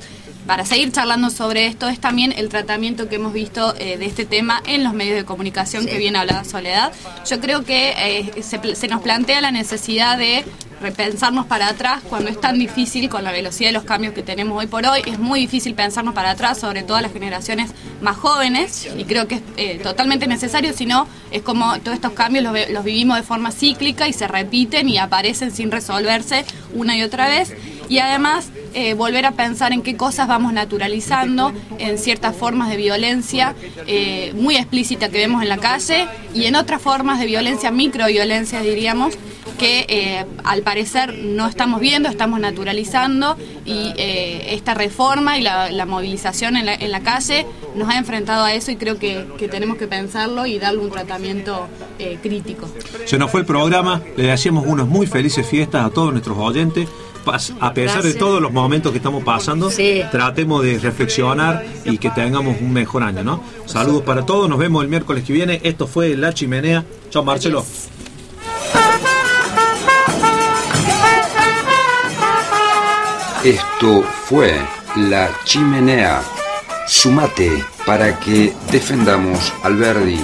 para seguir charlando sobre esto, es también el tratamiento que hemos visto de este tema en los medios de comunicación, que bien hablaba Soledad. Yo creo que se nos plantea la necesidad de repensarnos para atrás cuando es tan difícil con la velocidad de los cambios que tenemos hoy por hoy. Es muy difícil pensarnos para atrás, sobre todo las generaciones más jóvenes, y creo que es totalmente necesario, si no es como todos estos cambios los vivimos de forma cíclica y se repiten y aparecen sin resolverse una y otra vez. Y además volver a pensar en qué cosas vamos naturalizando, en ciertas formas de violencia muy explícita que vemos en la calle y en otras formas de violencia, microviolencia diríamos, que al parecer no estamos viendo, estamos naturalizando, y esta reforma y la movilización en la calle nos ha enfrentado a eso, y creo que tenemos que pensarlo y darle un tratamiento crítico. Se nos fue el programa, le deseamos unas muy felices fiestas a todos nuestros oyentes. A pesar de todos los momentos que estamos pasando, tratemos de reflexionar y que tengamos un mejor año, ¿no? Saludos para todos, nos vemos el miércoles que viene. Esto fue La Chimenea. Chao, Marcelo. Esto fue La Chimenea. Sumate para que defendamos al Verdi.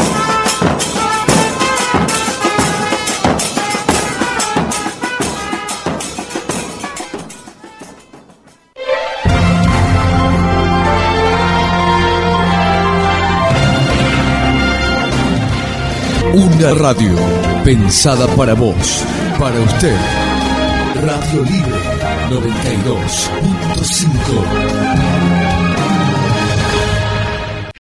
Una radio pensada para vos, para usted. Radio Libre 92.5.